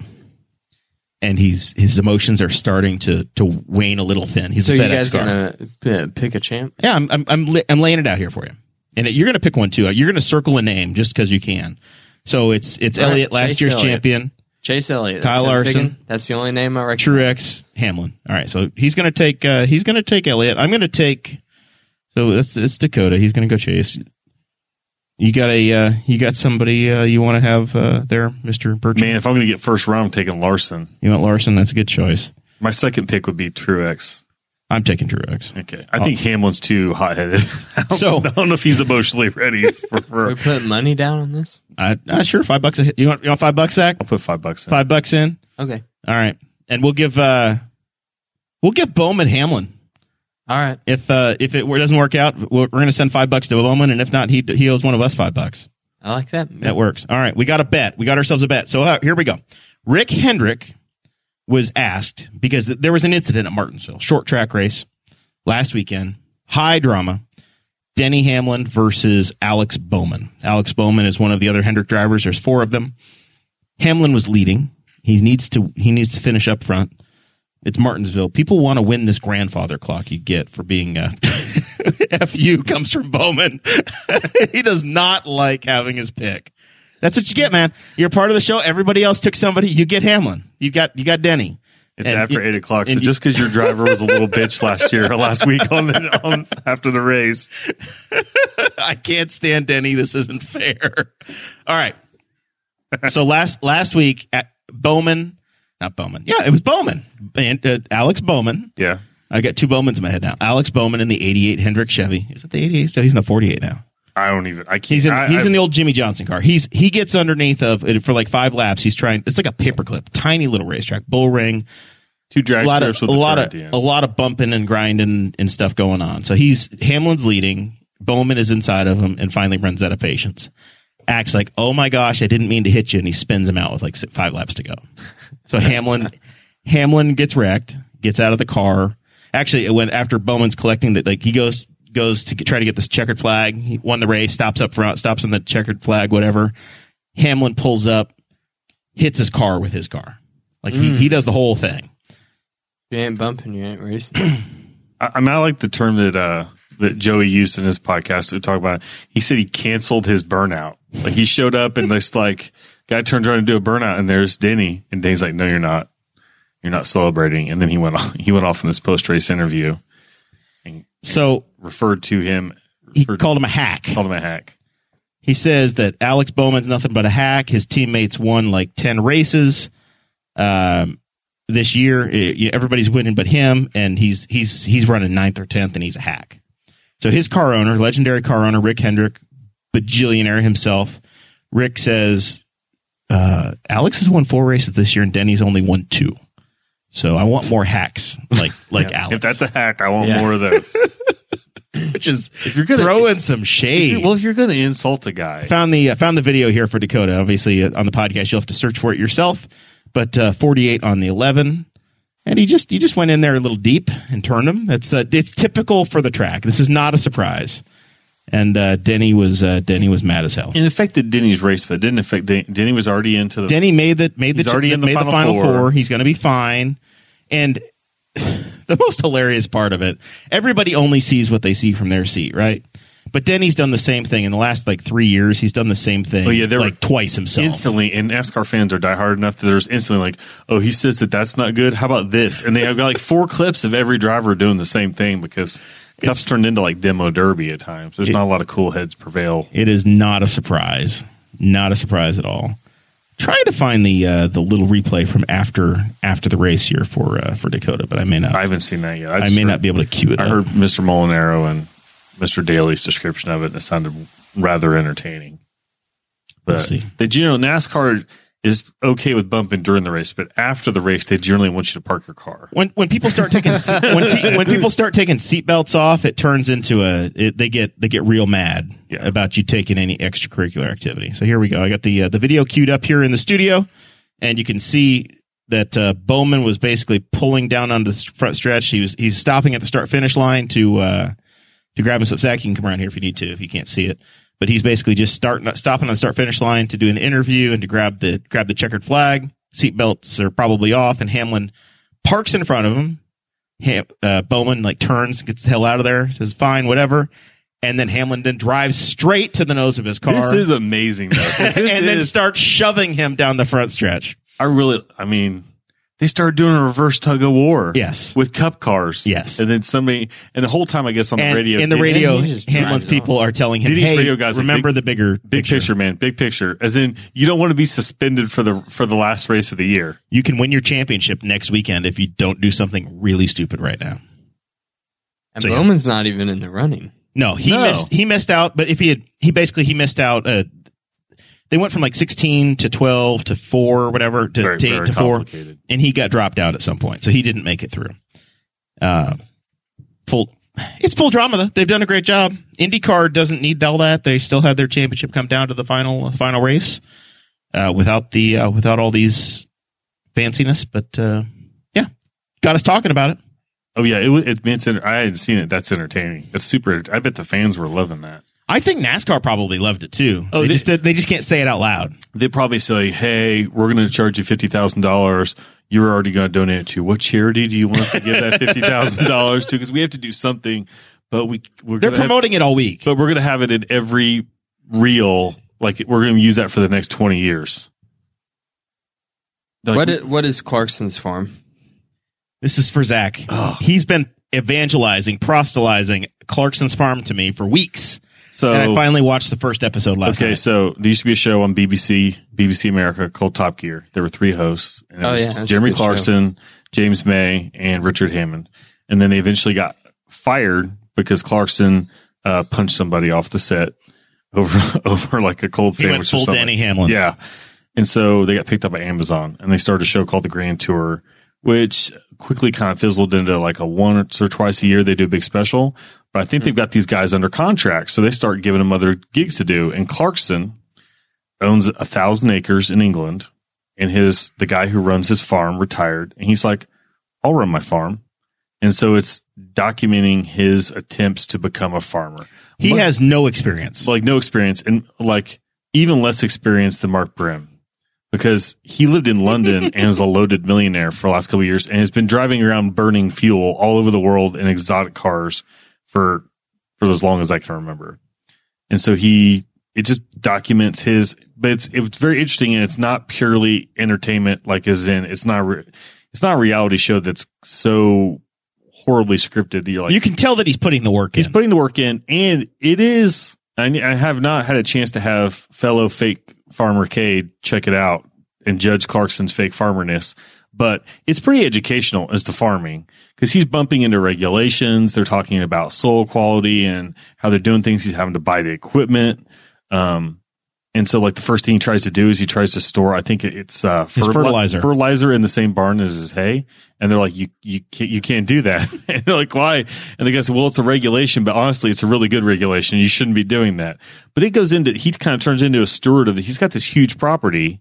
[SPEAKER 2] And he's his emotions are starting to to wane a little thin. He's
[SPEAKER 4] So
[SPEAKER 2] a
[SPEAKER 4] you
[SPEAKER 2] FedEx
[SPEAKER 4] guys
[SPEAKER 2] car.
[SPEAKER 4] gonna p- pick a champ?
[SPEAKER 2] Yeah, I'm I'm I'm, li- I'm laying it out here for you, and it, you're going to pick one too. You're going to circle a name just because you can. So it's it's
[SPEAKER 4] All right,
[SPEAKER 2] Elliott, last
[SPEAKER 4] Chase
[SPEAKER 2] year's
[SPEAKER 4] Elliott.
[SPEAKER 2] champion,
[SPEAKER 4] Chase Elliott,
[SPEAKER 2] Kyle
[SPEAKER 4] that's who I'm
[SPEAKER 2] Larson.
[SPEAKER 4] picking. That's the only name I recognize.
[SPEAKER 2] Truex, Hamlin. All right, so he's going to take uh, he's going to take Elliott. I'm going to take. So that's it's Dakota. He's going to go Chase. You got a uh, you got somebody uh, you want to have uh, there, Mister Burchett?
[SPEAKER 3] man, if I'm going to get first round, I'm taking Larson.
[SPEAKER 2] You want Larson? That's a good choice.
[SPEAKER 3] My second pick would be Truex.
[SPEAKER 2] I'm taking Truex.
[SPEAKER 3] Okay. I think Hamlin's too hot headed.
[SPEAKER 2] So-
[SPEAKER 3] I don't know if he's emotionally ready for, for
[SPEAKER 4] We put money down on this?
[SPEAKER 2] Uh, uh, sure, five bucks. A hit. You want you want five bucks, Zach?
[SPEAKER 3] I'll put five bucks in.
[SPEAKER 2] Five bucks in.
[SPEAKER 4] Okay.
[SPEAKER 2] All right, and we'll give uh, We'll give Bowman Hamlin.
[SPEAKER 4] All right.
[SPEAKER 2] If uh, if it doesn't work out, we're going to send five bucks to Bowman, and if not, he he owes one of us five bucks.
[SPEAKER 4] I like that.
[SPEAKER 2] That works. All right, we got a bet. We got ourselves a bet. So uh, here we go. Rick Hendrick was asked because th- there was an incident at Martinsville, short track race last weekend, high drama. Denny Hamlin versus Alex Bowman. Alex Bowman is one of the other Hendrick drivers. There's four of them. Hamlin was leading. He needs to he needs to finish up front. It's Martinsville. People want to win this grandfather clock you get for being uh, F U comes from Bowman. He does not like having his pick. That's what you get, man. You're part of the show. Everybody else took somebody. You get Hamlin. You got you got Denny.
[SPEAKER 3] It's
[SPEAKER 2] and
[SPEAKER 3] after
[SPEAKER 2] you,
[SPEAKER 3] eight o'clock. So
[SPEAKER 2] you,
[SPEAKER 3] just because your driver was a little bitch last year or last week on, the, on after the race,
[SPEAKER 2] I can't stand Denny. This isn't fair. All right. So last last week at Bowman, not Bowman. Yeah, it was Bowman. And, uh, Alex Bowman.
[SPEAKER 3] yeah,
[SPEAKER 2] I got two Bowmans in my head now. Alex Bowman in the eighty-eight Hendrick Chevy. Is it the eighty-eight still? He's in the forty-eight now.
[SPEAKER 3] I don't even. I can't.
[SPEAKER 2] He's in.
[SPEAKER 3] I,
[SPEAKER 2] he's
[SPEAKER 3] I,
[SPEAKER 2] in the old Jimmy Johnson car. He's he gets underneath of for like five laps. He's trying. It's like a paperclip, tiny little racetrack, bull ring.
[SPEAKER 3] two drag
[SPEAKER 2] A lot
[SPEAKER 3] strips
[SPEAKER 2] of
[SPEAKER 3] with
[SPEAKER 2] a
[SPEAKER 3] the
[SPEAKER 2] lot
[SPEAKER 3] turn
[SPEAKER 2] of
[SPEAKER 3] at the end.
[SPEAKER 2] a lot of bumping and grinding and stuff going on. So he's Hamlin's leading. Bowman is inside of him and finally runs out of patience. Acts like, oh my gosh, I didn't mean to hit you, and he spins him out with like five laps to go. So Hamlin Hamlin gets wrecked, gets out of the car. Actually, it went after Bowman's collecting that. Like he goes. goes to get, try to get this checkered flag. He won the race, stops up front, stops on the checkered flag, whatever. Hamlin pulls up, hits his car with his car. Like, he,
[SPEAKER 4] Mm.
[SPEAKER 2] he does the whole thing.
[SPEAKER 4] You ain't bumping, you ain't racing.
[SPEAKER 3] I, I mean, I like the term that uh, that Joey used in his podcast to talk about it. He said he canceled his burnout. Like, he showed up and this, like, guy turns around to do a burnout, and there's Denny. And Denny's like, no, you're not. You're not celebrating. And then he went off, he went off in this post-race interview.
[SPEAKER 2] So
[SPEAKER 3] Referred to him.
[SPEAKER 2] he
[SPEAKER 3] Referred,
[SPEAKER 2] called him a hack.
[SPEAKER 3] called him a hack.
[SPEAKER 2] He says that Alex Bowman's nothing but a hack. His teammates won like ten races um, this year. It- everybody's winning but him, and he's he's he's running ninth or tenth, and he's a hack. So his car owner, legendary car owner Rick Hendrick, bajillionaire himself, Rick says uh, Alex has won four races this year, and Denny's only won two. So I want more hacks like like Alex.
[SPEAKER 3] If that's a hack, I want
[SPEAKER 4] Yeah.
[SPEAKER 3] more of those.
[SPEAKER 2] Which is
[SPEAKER 3] If you're gonna-
[SPEAKER 2] throwing some
[SPEAKER 3] If
[SPEAKER 2] shade.
[SPEAKER 3] you- well, if you're going to insult a guy,
[SPEAKER 2] found the uh, found the video here for Dakota. Obviously, uh, on the podcast, you'll have to search for it yourself. But uh, forty-eight on the eleven, and he just he just went in there a little deep and turned him. That's uh, it's typical for the track. This is not a surprise. And uh, Denny was uh, Denny was mad as hell.
[SPEAKER 3] it affected Denny's race, but it didn't affect Denny. Denny was already into the.
[SPEAKER 2] Denny made the made the
[SPEAKER 3] He's already in the
[SPEAKER 2] made
[SPEAKER 3] final
[SPEAKER 2] the final four.
[SPEAKER 3] four.
[SPEAKER 2] He's going to be fine. And the most hilarious part of it, everybody only sees what they see from their seat, right? But Denny's done the same thing in the last like three years. He's done the same thing,
[SPEAKER 3] Oh, yeah, there
[SPEAKER 2] like
[SPEAKER 3] were
[SPEAKER 2] twice himself.
[SPEAKER 3] Instantly, and NASCAR fans are diehard enough that there's instantly like, oh, he says that that's not good. How about this? And they have got like four clips of every driver doing the same thing because Cuff's turned into like demo derby at times. There's
[SPEAKER 2] It-
[SPEAKER 3] not a lot of cool heads prevail.
[SPEAKER 2] It is not a surprise. Not a surprise at all. Trying to find the uh, the little replay from after after the race here for uh, for Dakota, but I may not.
[SPEAKER 3] I haven't seen that yet.
[SPEAKER 2] I
[SPEAKER 3] just
[SPEAKER 2] may
[SPEAKER 3] heard-
[SPEAKER 2] not be able to cue it
[SPEAKER 3] I
[SPEAKER 2] up.
[SPEAKER 3] heard Mister Molinaro and Mister Daly's description of it, and it sounded rather entertaining. But
[SPEAKER 2] We'll see.
[SPEAKER 3] they, you know, NASCAR is okay with bumping during the race, but after the race, they generally want you to park your car.
[SPEAKER 2] When when people start taking se- when te- when people start taking seatbelts off, it turns into a it, they get they get real mad
[SPEAKER 3] Yeah.
[SPEAKER 2] about you taking any extracurricular activity. So here we go. I got the uh, the video queued up here in the studio, and you can see that uh, Bowman was basically pulling down on the s- front stretch. He was he's stopping at the start finish line to uh, to grab himself. Zach, you can come around here if you need to if you can't see it. But he's basically just starting stopping on the start finish line to do an interview and to grab the grab the checkered flag. Seatbelts are probably off, and Hamlin parks in front of him. Ham, uh, Bowman like turns, gets the hell out of there, says fine, whatever, and then Hamlin then drives straight to the nose of his car,
[SPEAKER 3] This is amazing, though. This
[SPEAKER 2] and then
[SPEAKER 3] is-
[SPEAKER 2] starts shoving him down the front stretch.
[SPEAKER 3] I really, I mean, they started doing a reverse tug of war.
[SPEAKER 2] Yes.
[SPEAKER 3] With cup cars.
[SPEAKER 2] Yes.
[SPEAKER 3] And then somebody, and the whole time, I guess, on the
[SPEAKER 2] And
[SPEAKER 3] radio.
[SPEAKER 2] in the
[SPEAKER 3] Denny-
[SPEAKER 2] radio,
[SPEAKER 4] he just
[SPEAKER 2] Hamlin's
[SPEAKER 4] drives
[SPEAKER 2] people are telling him,
[SPEAKER 3] Denny's
[SPEAKER 2] "Hey,
[SPEAKER 3] radio guys like,
[SPEAKER 2] remember
[SPEAKER 3] big-
[SPEAKER 2] the bigger
[SPEAKER 3] Big picture, man. Big picture. As in, you don't want to be suspended for the for the last race of the year.
[SPEAKER 2] You can win your championship next weekend if you don't do something really stupid right now."
[SPEAKER 4] And
[SPEAKER 2] So, yeah.
[SPEAKER 4] Bowman's not even in the running.
[SPEAKER 2] No, he
[SPEAKER 3] No.
[SPEAKER 2] missed. He missed out. But if he had, he basically he missed out. Uh, they went from like sixteen to twelve to four, or whatever, to,
[SPEAKER 3] Very,
[SPEAKER 2] to eight
[SPEAKER 3] very
[SPEAKER 2] to four,
[SPEAKER 3] complicated.
[SPEAKER 2] and he got dropped out at some point, so he didn't make it through.
[SPEAKER 5] Uh, full, it's full drama though. They've done a great job. IndyCar doesn't need all that. They still had their championship come down to the final, the final race, uh, without the, uh, without all these fanciness. But, uh, yeah, got us talking about it.
[SPEAKER 3] Oh yeah, it, it it's I hadn't seen it. That's entertaining. That's super. I bet the fans were loving that.
[SPEAKER 5] I think NASCAR probably loved it too.
[SPEAKER 3] Oh,
[SPEAKER 5] they,
[SPEAKER 3] they
[SPEAKER 5] just they just can't say it out loud.
[SPEAKER 3] They probably say, "Hey, we're going to charge you fifty thousand dollars. You're already going to donate it to what charity do you want us to give that fifty thousand dollars to? Because we have to do something." But we we're
[SPEAKER 5] they're promoting
[SPEAKER 3] have,
[SPEAKER 5] it all week.
[SPEAKER 3] But we're going to have it in every reel. Like we're going to use that for the next twenty years.
[SPEAKER 4] Like, what is, what is Clarkson's farm?
[SPEAKER 5] This is for Zach.
[SPEAKER 3] Oh.
[SPEAKER 5] He's been evangelizing, proselytizing Clarkson's farm to me for weeks.
[SPEAKER 3] So,
[SPEAKER 5] and I finally watched the first episode last
[SPEAKER 3] okay,
[SPEAKER 5] night.
[SPEAKER 3] Okay, so there used to be a show on B B C, B B C America called Top Gear. There were three hosts. And it
[SPEAKER 4] oh,
[SPEAKER 3] was
[SPEAKER 4] yeah.
[SPEAKER 3] Jeremy Clarkson, show. James May, and Richard Hammond. And then they eventually got fired because Clarkson uh, punched somebody off the set over over like a cold
[SPEAKER 5] he
[SPEAKER 3] sandwich.
[SPEAKER 5] Went full
[SPEAKER 3] or something.
[SPEAKER 5] Danny Hamlin.
[SPEAKER 3] Yeah. And so they got picked up by Amazon, and they started a show called The Grand Tour, which quickly kind of fizzled into like a once or twice a year they do a big special. But I think they've got these guys under contract, so they start giving them other gigs to do. And Clarkson owns a thousand acres in England, and his the guy who runs his farm retired, and he's like, "I'll run my farm." And so it's documenting his attempts to become a farmer.
[SPEAKER 5] He
[SPEAKER 3] but,
[SPEAKER 5] has no experience,
[SPEAKER 3] like no experience, and like even less experience than Mark Brim. Because he lived in London and is a loaded millionaire for the last couple of years and has been driving around burning fuel all over the world in exotic cars for for as long as I can remember. And so he it just documents his, but it's it's very interesting, and it's not purely entertainment, like as in it's not re, it's not a reality show that's so horribly scripted that you're like,
[SPEAKER 5] you can tell that he's putting the work
[SPEAKER 3] he's
[SPEAKER 5] in.
[SPEAKER 3] He's putting the work in, and it is. I, I have not had a chance to have fellow fake farmer Cade check it out and judge Clarkson's fake farmerness, but it's pretty educational as to farming because he's bumping into regulations. They're talking about soil quality and how they're doing things. He's having to buy the equipment. Um, and so like the first thing he tries to do is he tries to store, I think it's, uh, fertilizer.
[SPEAKER 5] fertilizer,
[SPEAKER 3] fertilizer in the same barn as his hay. And they're like, you, you can't, you can't do that. And they're like, why? And the guy said, well, it's a regulation, but honestly, it's a really good regulation. You shouldn't be doing that. But it goes into, he kind of turns into a steward of the, he's got this huge property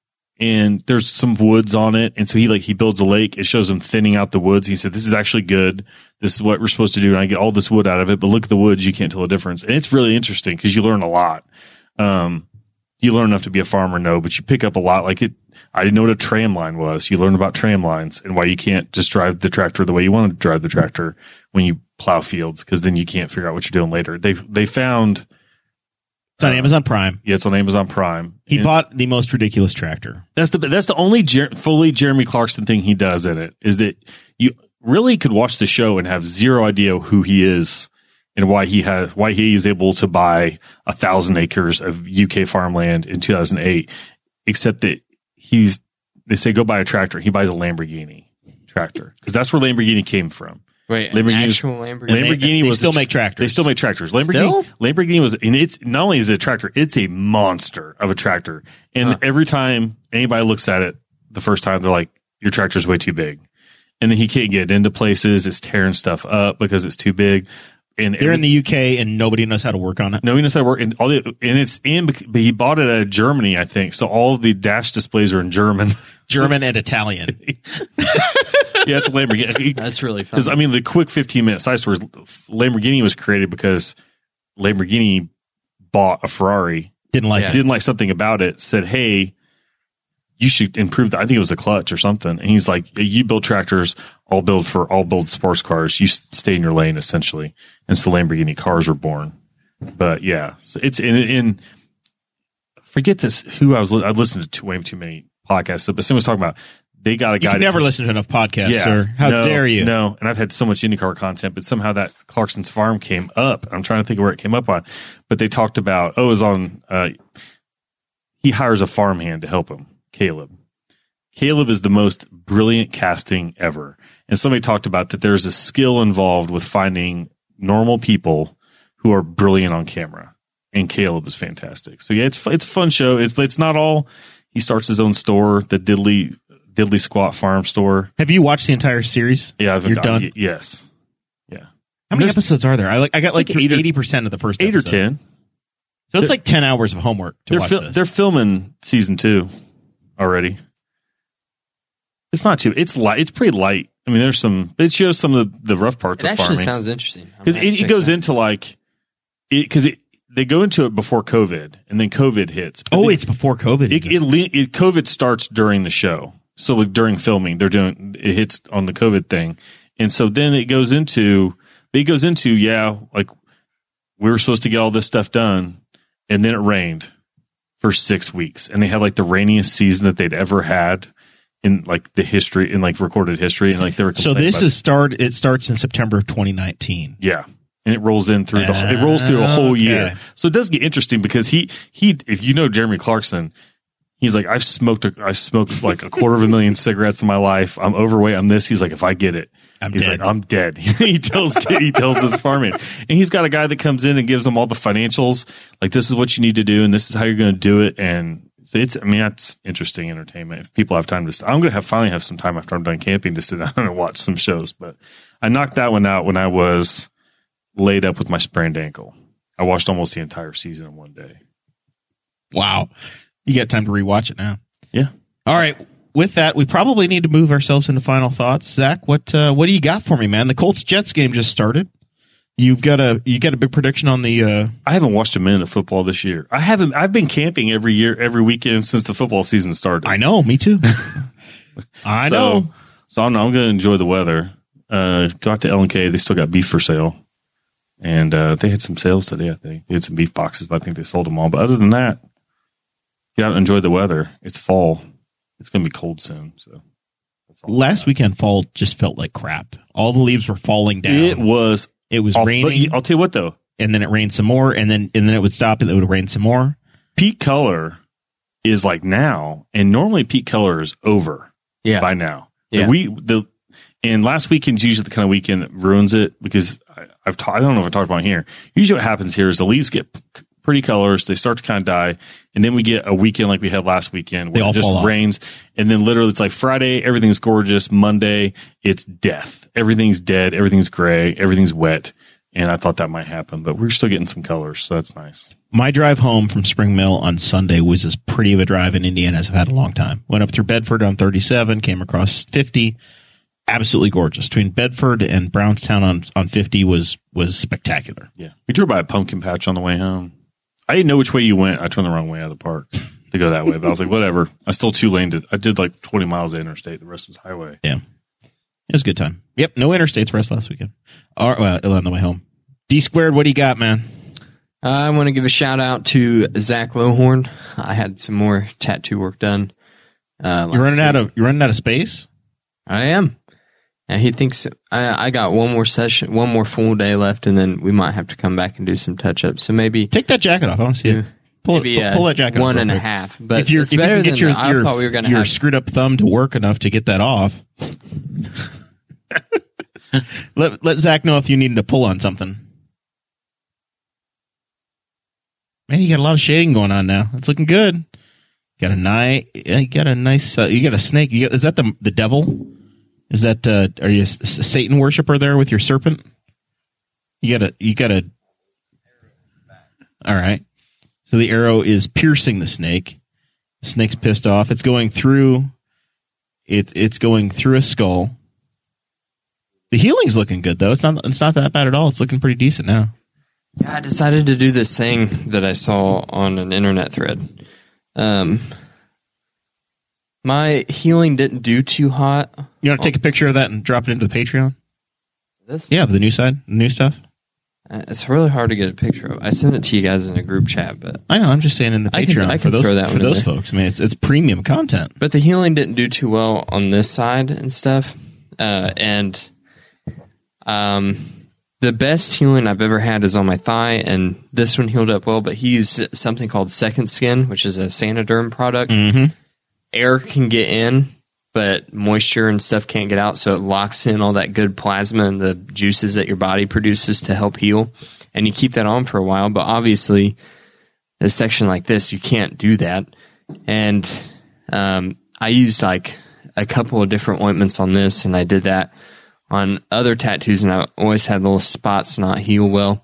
[SPEAKER 3] and there's some woods on it. And so he like, he builds a lake. It shows him thinning out the woods. He said, this is actually good. This is what we're supposed to do. And I get all this wood out of it, but look at the woods. You can't tell the difference. And it's really interesting because you learn a lot. Um, You learn enough to be a farmer, no, but you pick up a lot. Like it, I didn't know what a tram line was. You learn about tram lines and why you can't just drive the tractor the way you want to drive the tractor when you plow fields, because then you can't figure out what you're doing later. They they found
[SPEAKER 5] it's on
[SPEAKER 3] uh,
[SPEAKER 5] Amazon Prime.
[SPEAKER 3] Yeah, it's on Amazon Prime.
[SPEAKER 5] He
[SPEAKER 3] and
[SPEAKER 5] bought the most ridiculous tractor.
[SPEAKER 3] That's the that's the only Jer- fully Jeremy Clarkson thing he does in it is that you really could watch the show and have zero idea who he is. And why he has, why he is able to buy a thousand acres of U K farmland in two thousand eight, except that he's, they say go buy a tractor. He buys a Lamborghini tractor because that's where Lamborghini came from.
[SPEAKER 4] Wait,
[SPEAKER 3] Lamborghini,
[SPEAKER 4] actual Lamborghini.
[SPEAKER 3] Lamborghini
[SPEAKER 5] they, they
[SPEAKER 3] was
[SPEAKER 5] still
[SPEAKER 3] tra-
[SPEAKER 5] make tractors.
[SPEAKER 3] They still make tractors. Lamborghini,
[SPEAKER 4] Still?
[SPEAKER 3] Lamborghini was, and it's not only is it a tractor, it's a monster of a tractor. And
[SPEAKER 4] Huh.
[SPEAKER 3] every time anybody looks at it, the first time they're like, your tractor's way too big. And then he can't get into places. It's tearing stuff up because it's too big. And
[SPEAKER 5] They're in the U K and nobody knows how to work on it.
[SPEAKER 3] No, he knows how to work. And all the, and it's in, but he bought it out of Germany, I think. So all of the dash displays are in German.
[SPEAKER 5] German and Italian.
[SPEAKER 3] Yeah, it's a Lamborghini.
[SPEAKER 4] That's really fun.
[SPEAKER 3] Because I mean, the quick fifteen minute side story, Lamborghini was created because Lamborghini bought a Ferrari,
[SPEAKER 5] Didn't like
[SPEAKER 4] Yeah.
[SPEAKER 5] it.
[SPEAKER 3] didn't like something about it, said, "Hey, you should improve that." I think it was the clutch or something. And he's like, "You build tractors, I'll build for, I'll build sports cars. You s- stay in your lane, essentially." And so Lamborghini cars were born. But yeah, so it's in, in forget this. Who I was, li- I listened to way too many podcasts, but someone was talking about. They got a
[SPEAKER 5] You
[SPEAKER 3] guy.
[SPEAKER 5] can
[SPEAKER 3] that-
[SPEAKER 5] never listen to enough podcasts,
[SPEAKER 3] yeah,
[SPEAKER 5] sir. How
[SPEAKER 3] no,
[SPEAKER 5] dare you?
[SPEAKER 3] No, and I've had so much IndyCar content, but somehow that Clarkson's farm came up. I'm trying to think of where it came up on, but they talked about, oh, it was on, uh, he hires a farmhand to help him, Caleb. Caleb is the most brilliant casting ever. And somebody talked about that there's a skill involved with finding normal people who are brilliant on camera. And Caleb is fantastic. So yeah, it's, it's a fun show. It's, but it's not all, he starts his own store, the Diddley, Diddley Squat Farm Store.
[SPEAKER 5] Have you watched the entire series?
[SPEAKER 3] Yeah, I've
[SPEAKER 5] You're
[SPEAKER 3] got-
[SPEAKER 5] done.
[SPEAKER 3] y- Yes. Yeah.
[SPEAKER 5] How many
[SPEAKER 3] There's
[SPEAKER 5] episodes are there? I like. I got like
[SPEAKER 3] I think eight or-
[SPEAKER 5] eighty percent of the first
[SPEAKER 3] Eight or
[SPEAKER 5] episode.
[SPEAKER 3] ten.
[SPEAKER 5] So it's like ten hours of homework to
[SPEAKER 3] They're
[SPEAKER 5] watch
[SPEAKER 3] fil-
[SPEAKER 5] this.
[SPEAKER 3] they're filming season two already. It's not too. It's light. It's pretty light. I mean, there's some. It shows some of the, the rough parts
[SPEAKER 4] It
[SPEAKER 3] of
[SPEAKER 4] actually
[SPEAKER 3] farming
[SPEAKER 4] sounds interesting. I
[SPEAKER 3] because
[SPEAKER 4] might
[SPEAKER 3] it, it
[SPEAKER 4] check
[SPEAKER 3] goes
[SPEAKER 4] that.
[SPEAKER 3] into like it because it they go into it before COVID and then COVID hits. But
[SPEAKER 5] oh,
[SPEAKER 3] it,
[SPEAKER 5] it's before COVID.
[SPEAKER 3] it, it, le- it COVID starts during the show. So like during filming, they're doing it hits on the COVID thing, and so then it goes into it goes into yeah, like we were supposed to get all this stuff done, and then it rained for six weeks, and they had like the rainiest season that they'd ever had in like the history in like recorded history, and like they were
[SPEAKER 5] so
[SPEAKER 3] complaining
[SPEAKER 5] this
[SPEAKER 3] about
[SPEAKER 5] is start. It starts in September of twenty nineteen.
[SPEAKER 3] it. yeah. And it rolls in through the it rolls through a whole
[SPEAKER 5] Okay.
[SPEAKER 3] year, so it does get interesting because he he if you know Jeremy Clarkson. He's like, I've smoked, a, I smoked like a quarter of a million cigarettes in my life. I'm overweight. I'm this. He's like, if I get it,
[SPEAKER 5] I'm
[SPEAKER 3] he's
[SPEAKER 5] dead.
[SPEAKER 3] like, I'm dead. he tells, he tells his farming, and he's got a guy that comes in and gives them all the financials. Like, this is what you need to do, and this is how you're going to do it. And so it's, I mean, that's interesting entertainment. If people have time to, I'm going to have finally have some time after I'm done camping to sit down and watch some shows. But I knocked that one out when I was laid up with my sprained ankle. I watched almost the entire season in one day.
[SPEAKER 5] Wow, you got time to rewatch it now.
[SPEAKER 3] Yeah.
[SPEAKER 5] All right. With that, we probably need to move ourselves into final thoughts. Zach, what uh, what do you got for me, man? The Colts Jets game just started. You've got a you got a big prediction on the. Uh,
[SPEAKER 3] I haven't watched a minute of football this year. I haven't. I've been camping every year, every weekend since the football season started.
[SPEAKER 5] I know, me too. I
[SPEAKER 3] so,
[SPEAKER 5] know.
[SPEAKER 3] So I'm, I'm going to enjoy the weather. Uh, got to L and K. They still got beef for sale, and uh, they had some sales today. I think they had some beef boxes, but I think they sold them all. But other than that, get out and enjoy the weather. It's fall. It's going to be cold soon. So that's all I
[SPEAKER 5] Last
[SPEAKER 3] got.
[SPEAKER 5] weekend, fall just felt like crap. All the leaves were falling down.
[SPEAKER 3] it was.
[SPEAKER 5] It was
[SPEAKER 3] awful.
[SPEAKER 5] raining,
[SPEAKER 3] But I'll tell you what, though.
[SPEAKER 5] and then it rained some more, and then and then it would stop, and it would rain some more.
[SPEAKER 3] Peak color is like now, and normally peak color is over.
[SPEAKER 4] Yeah.
[SPEAKER 3] By now.
[SPEAKER 4] Yeah.
[SPEAKER 3] We the and last weekend's usually the kind of weekend that ruins it because I, I've ta- I don't know if I talked about it here. Usually what happens here is the leaves get p- pretty colors, they start to kind of die, and then we get a weekend like we had last weekend
[SPEAKER 5] They
[SPEAKER 3] where
[SPEAKER 5] all
[SPEAKER 3] it just
[SPEAKER 5] fall off.
[SPEAKER 3] rains, and then literally it's like Friday, everything's gorgeous. Monday, it's death. Everything's dead, everything's gray, everything's wet. And I thought that might happen, but we're still getting some colors, so that's nice.
[SPEAKER 5] My drive home from Spring Mill on Sunday was as pretty of a drive in Indiana as I've had in a long time. Went up through Bedford on thirty-seven, came across fifty. Absolutely gorgeous. Between Bedford and Brownstown on, on fifty was was spectacular.
[SPEAKER 3] Yeah. We drove by a pumpkin patch on the way home. I didn't know which way you went. I turned the wrong way out of the park to go that way, but I was like, whatever. I still two laned it. I did like twenty miles of interstate. The rest was highway.
[SPEAKER 5] Yeah. It was a good time. Yep, no interstates for us last weekend. Or, well, on the way home. D squared, what do you got, man?
[SPEAKER 4] I want to give a shout out to Zach Lohorn. I had some more tattoo work done. Uh,
[SPEAKER 5] You're running
[SPEAKER 4] last
[SPEAKER 5] out
[SPEAKER 4] week.
[SPEAKER 5] of you're running out of space?
[SPEAKER 4] I am. And he thinks I, I got one more session, one more full day left, and then we might have to come back and do some touch ups. So maybe
[SPEAKER 5] Take that jacket off. I want to see it. Pull,
[SPEAKER 4] maybe
[SPEAKER 5] it,
[SPEAKER 4] uh,
[SPEAKER 5] pull, pull that jacket off.
[SPEAKER 4] one
[SPEAKER 5] real
[SPEAKER 4] and a
[SPEAKER 5] quick.
[SPEAKER 4] half. But
[SPEAKER 5] if you're,
[SPEAKER 4] it's
[SPEAKER 5] if you
[SPEAKER 4] better
[SPEAKER 5] can get
[SPEAKER 4] than
[SPEAKER 5] your,
[SPEAKER 4] I
[SPEAKER 5] your,
[SPEAKER 4] thought we were going to
[SPEAKER 5] your
[SPEAKER 4] have.
[SPEAKER 5] screwed up thumb to work enough to get that off. let let Zach know if you need to pull on something. Man, you got a lot of shading going on now. It's looking good. Got a nice. You got a nice. Uh, you got a snake. You got, is that the the devil? Is that uh, are you a S- Satan worshiper there with your serpent? You got a. You got a. All right. So the arrow is piercing the snake. The snake's pissed off. It's going through. It it's going through a skull. The healing's looking good though. It's not. It's not that bad at all. It's looking pretty decent now.
[SPEAKER 4] Yeah, I decided to do this thing that I saw on an internet thread. Um, my healing didn't do too hot.
[SPEAKER 5] You want to take a picture of that and drop it into the Patreon?
[SPEAKER 4] This,
[SPEAKER 5] Yeah, the new side, the new stuff.
[SPEAKER 4] Uh, it's really hard to get a picture of. I sent it to you guys in a group chat, but
[SPEAKER 5] I know. I'm just saying in the
[SPEAKER 4] I can-
[SPEAKER 5] Patreon
[SPEAKER 4] I
[SPEAKER 5] for
[SPEAKER 4] can
[SPEAKER 5] those
[SPEAKER 4] throw that
[SPEAKER 5] for
[SPEAKER 4] one in
[SPEAKER 5] those
[SPEAKER 4] there.
[SPEAKER 5] folks. I mean, it's it's premium content.
[SPEAKER 4] but the healing didn't do too well on this side and stuff. Uh, and um, the best healing I've ever had is on my thigh, and this one healed up well. But he used something called Second Skin, which is a Sanoderm product.
[SPEAKER 5] Mm-hmm.
[SPEAKER 4] Air can get in, but moisture and stuff can't get out, so it locks in all that good plasma and the juices that your body produces to help heal. And you keep that on for a while, but obviously a section like this, you can't do that. And um, I used like a couple of different ointments on this, and I did that on other tattoos, and I always had little spots not heal well.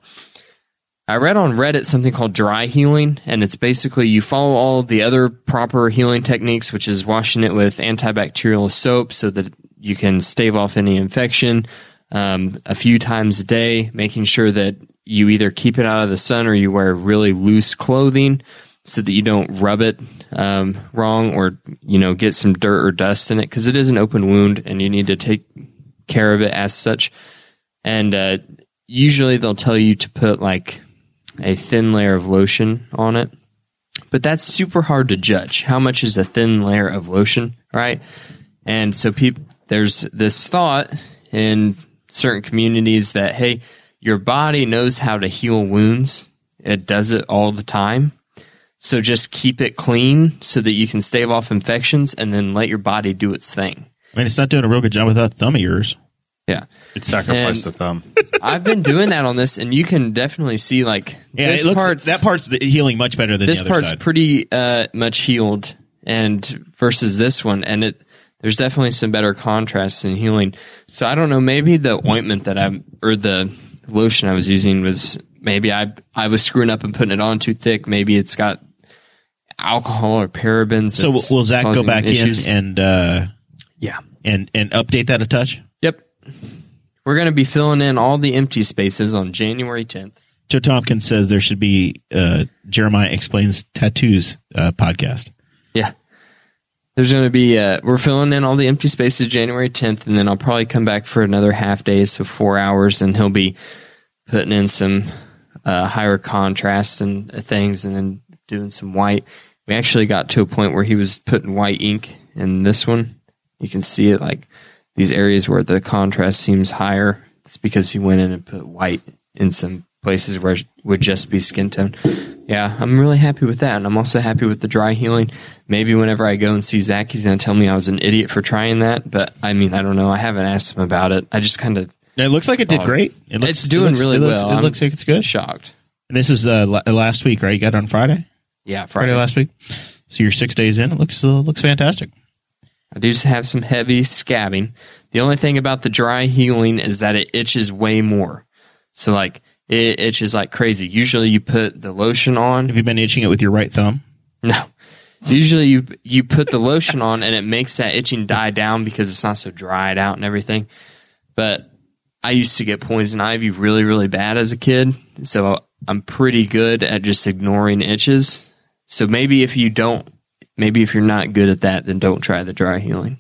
[SPEAKER 4] I read on Reddit something called dry healing, and it's basically you follow all the other proper healing techniques, which is washing it with antibacterial soap so that you can stave off any infection um, a few times a day, making sure that you either keep it out of the sun or you wear really loose clothing so that you don't rub it um, wrong or, you know, get some dirt or dust in it, because it is an open wound and you need to take care of it as such. And uh, usually they'll tell you to put like a thin layer of lotion on it, but that's super hard to judge. How much is a thin layer of lotion, right? And so people, there's this thought in certain communities that, hey, your body knows how to heal wounds. It does it all the time. So just keep it clean so that you can stave off infections and then let your body do its thing.
[SPEAKER 5] I mean, it's not doing a real good job with that thumb of yours.
[SPEAKER 4] Yeah.
[SPEAKER 3] It sacrificed
[SPEAKER 4] And
[SPEAKER 3] the thumb.
[SPEAKER 4] I've been doing that on this, and you can definitely see like
[SPEAKER 5] Yeah,
[SPEAKER 4] this
[SPEAKER 5] it looks,
[SPEAKER 4] part's
[SPEAKER 5] that part's healing much better than
[SPEAKER 4] this
[SPEAKER 5] the other
[SPEAKER 4] part's
[SPEAKER 5] side.
[SPEAKER 4] pretty uh, much healed, and versus this one, and it there's definitely some better contrast in healing. So I don't know, maybe the ointment that I or the lotion I was using was maybe I I was screwing up and putting it on too thick. Maybe it's got alcohol or parabens.
[SPEAKER 5] So
[SPEAKER 4] that's
[SPEAKER 5] will Zach go
[SPEAKER 4] causing
[SPEAKER 5] back
[SPEAKER 4] issues.
[SPEAKER 5] in and uh,
[SPEAKER 4] Yeah.
[SPEAKER 5] and and update that a touch?
[SPEAKER 4] Yep. We're going to be filling in all the empty spaces on January tenth.
[SPEAKER 5] Joe Tompkins says there should be uh, Jeremiah Explains Tattoos uh, podcast.
[SPEAKER 4] Yeah. There's going to be, uh, we're filling in all the empty spaces January tenth, and then I'll probably come back for another half day, so four hours, and he'll be putting in some uh, higher contrast and uh, things, and then doing some white. We actually got to a point where he was putting white ink in this one. You can see it like these areas where the contrast seems higher. It's because he went in and put white in some places where it would just be skin tone. Yeah, I'm really happy with that. And I'm also happy with the dry healing. Maybe whenever I go and see Zach, he's going to tell me I was an idiot for trying that. But I mean, I don't know. I haven't asked him about it. I just kind of.
[SPEAKER 5] It looks like it did great. It looks,
[SPEAKER 4] It's doing
[SPEAKER 5] it looks,
[SPEAKER 4] really
[SPEAKER 5] it looks,
[SPEAKER 4] well.
[SPEAKER 5] It
[SPEAKER 4] I'm
[SPEAKER 5] looks like it's good.
[SPEAKER 4] Shocked.
[SPEAKER 5] And this is uh, la- last week, right? You got it on Friday?
[SPEAKER 4] Yeah,
[SPEAKER 5] Friday
[SPEAKER 4] Friday.
[SPEAKER 5] last week. So you're six days in. It looks uh, looks fantastic.
[SPEAKER 4] I do have some heavy scabbing. The only thing about the dry healing is that it itches way more. So like it itches like crazy. Usually you put the lotion on.
[SPEAKER 5] Have you been itching it with your right thumb?
[SPEAKER 4] No. Usually you you put the lotion on and it makes that itching die down because it's not so dried out and everything. But I used to get poison ivy really, really bad as a kid. So I'm pretty good at just ignoring itches. So maybe if you don't, maybe if you're not good at that, then don't try the dry healing.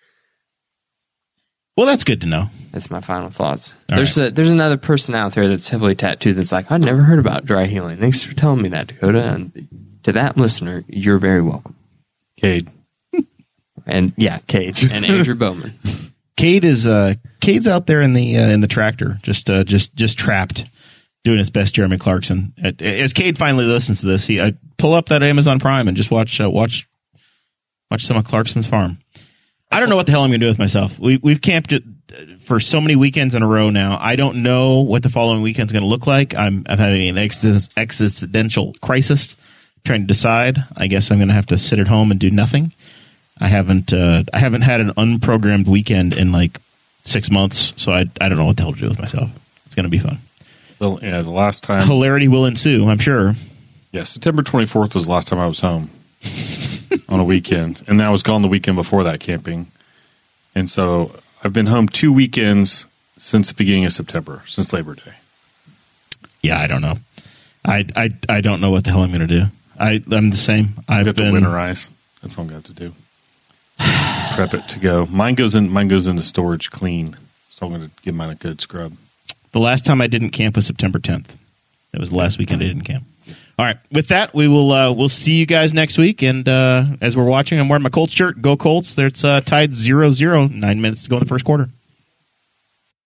[SPEAKER 5] Well, that's good to know.
[SPEAKER 4] That's my final thoughts.
[SPEAKER 5] All
[SPEAKER 4] there's a, there's another person out there that's heavily tattooed that's like, I'd never heard about dry healing. Thanks for telling me that, Dakota. And to that listener, you're very welcome.
[SPEAKER 3] Cade.
[SPEAKER 4] And yeah, Cade and Andrew Bowman.
[SPEAKER 5] Cade is uh, Cade's out there in the uh, in the tractor, just uh, just just trapped, doing his best. Jeremy Clarkson. As Cade finally listens to this, he I pull up that Amazon Prime and just watch uh, watch watch some of Clarkson's farm. I don't know what the hell I'm going to do with myself. We we've camped it for so many weekends in a row now. I don't know what the following weekend's going to look like. I'm I'm having an existen- existential crisis, trying to decide. I guess I'm going to have to sit at home and do nothing. I haven't uh, I haven't had an unprogrammed weekend in like six months, so I I don't know what the hell to do with myself. It's going to be fun.
[SPEAKER 3] The, yeah, the last time.
[SPEAKER 5] Hilarity will ensue, I'm sure.
[SPEAKER 3] Yeah, September twenty-fourth was the last time I was home on a weekend. And then I was gone the weekend before that camping. And so I've been home two weekends since the beginning of September, since Labor Day.
[SPEAKER 5] Yeah, I don't know. I I, I don't know what the hell I'm going to do. I, I'm the same. I've
[SPEAKER 3] I've got
[SPEAKER 5] been
[SPEAKER 3] to winterize. That's what I'm going to have to do. Prep it to go. Mine goes in. Mine goes into storage clean. So I'm going to give mine a good scrub.
[SPEAKER 5] The last time I didn't camp was September tenth. It was the last weekend I didn't camp. All right. With that, we will uh, we'll see you guys next week. And uh, as we're watching, I'm wearing my Colts shirt. Go Colts. There's uh, tied zero zero. Nine minutes to go in the first quarter.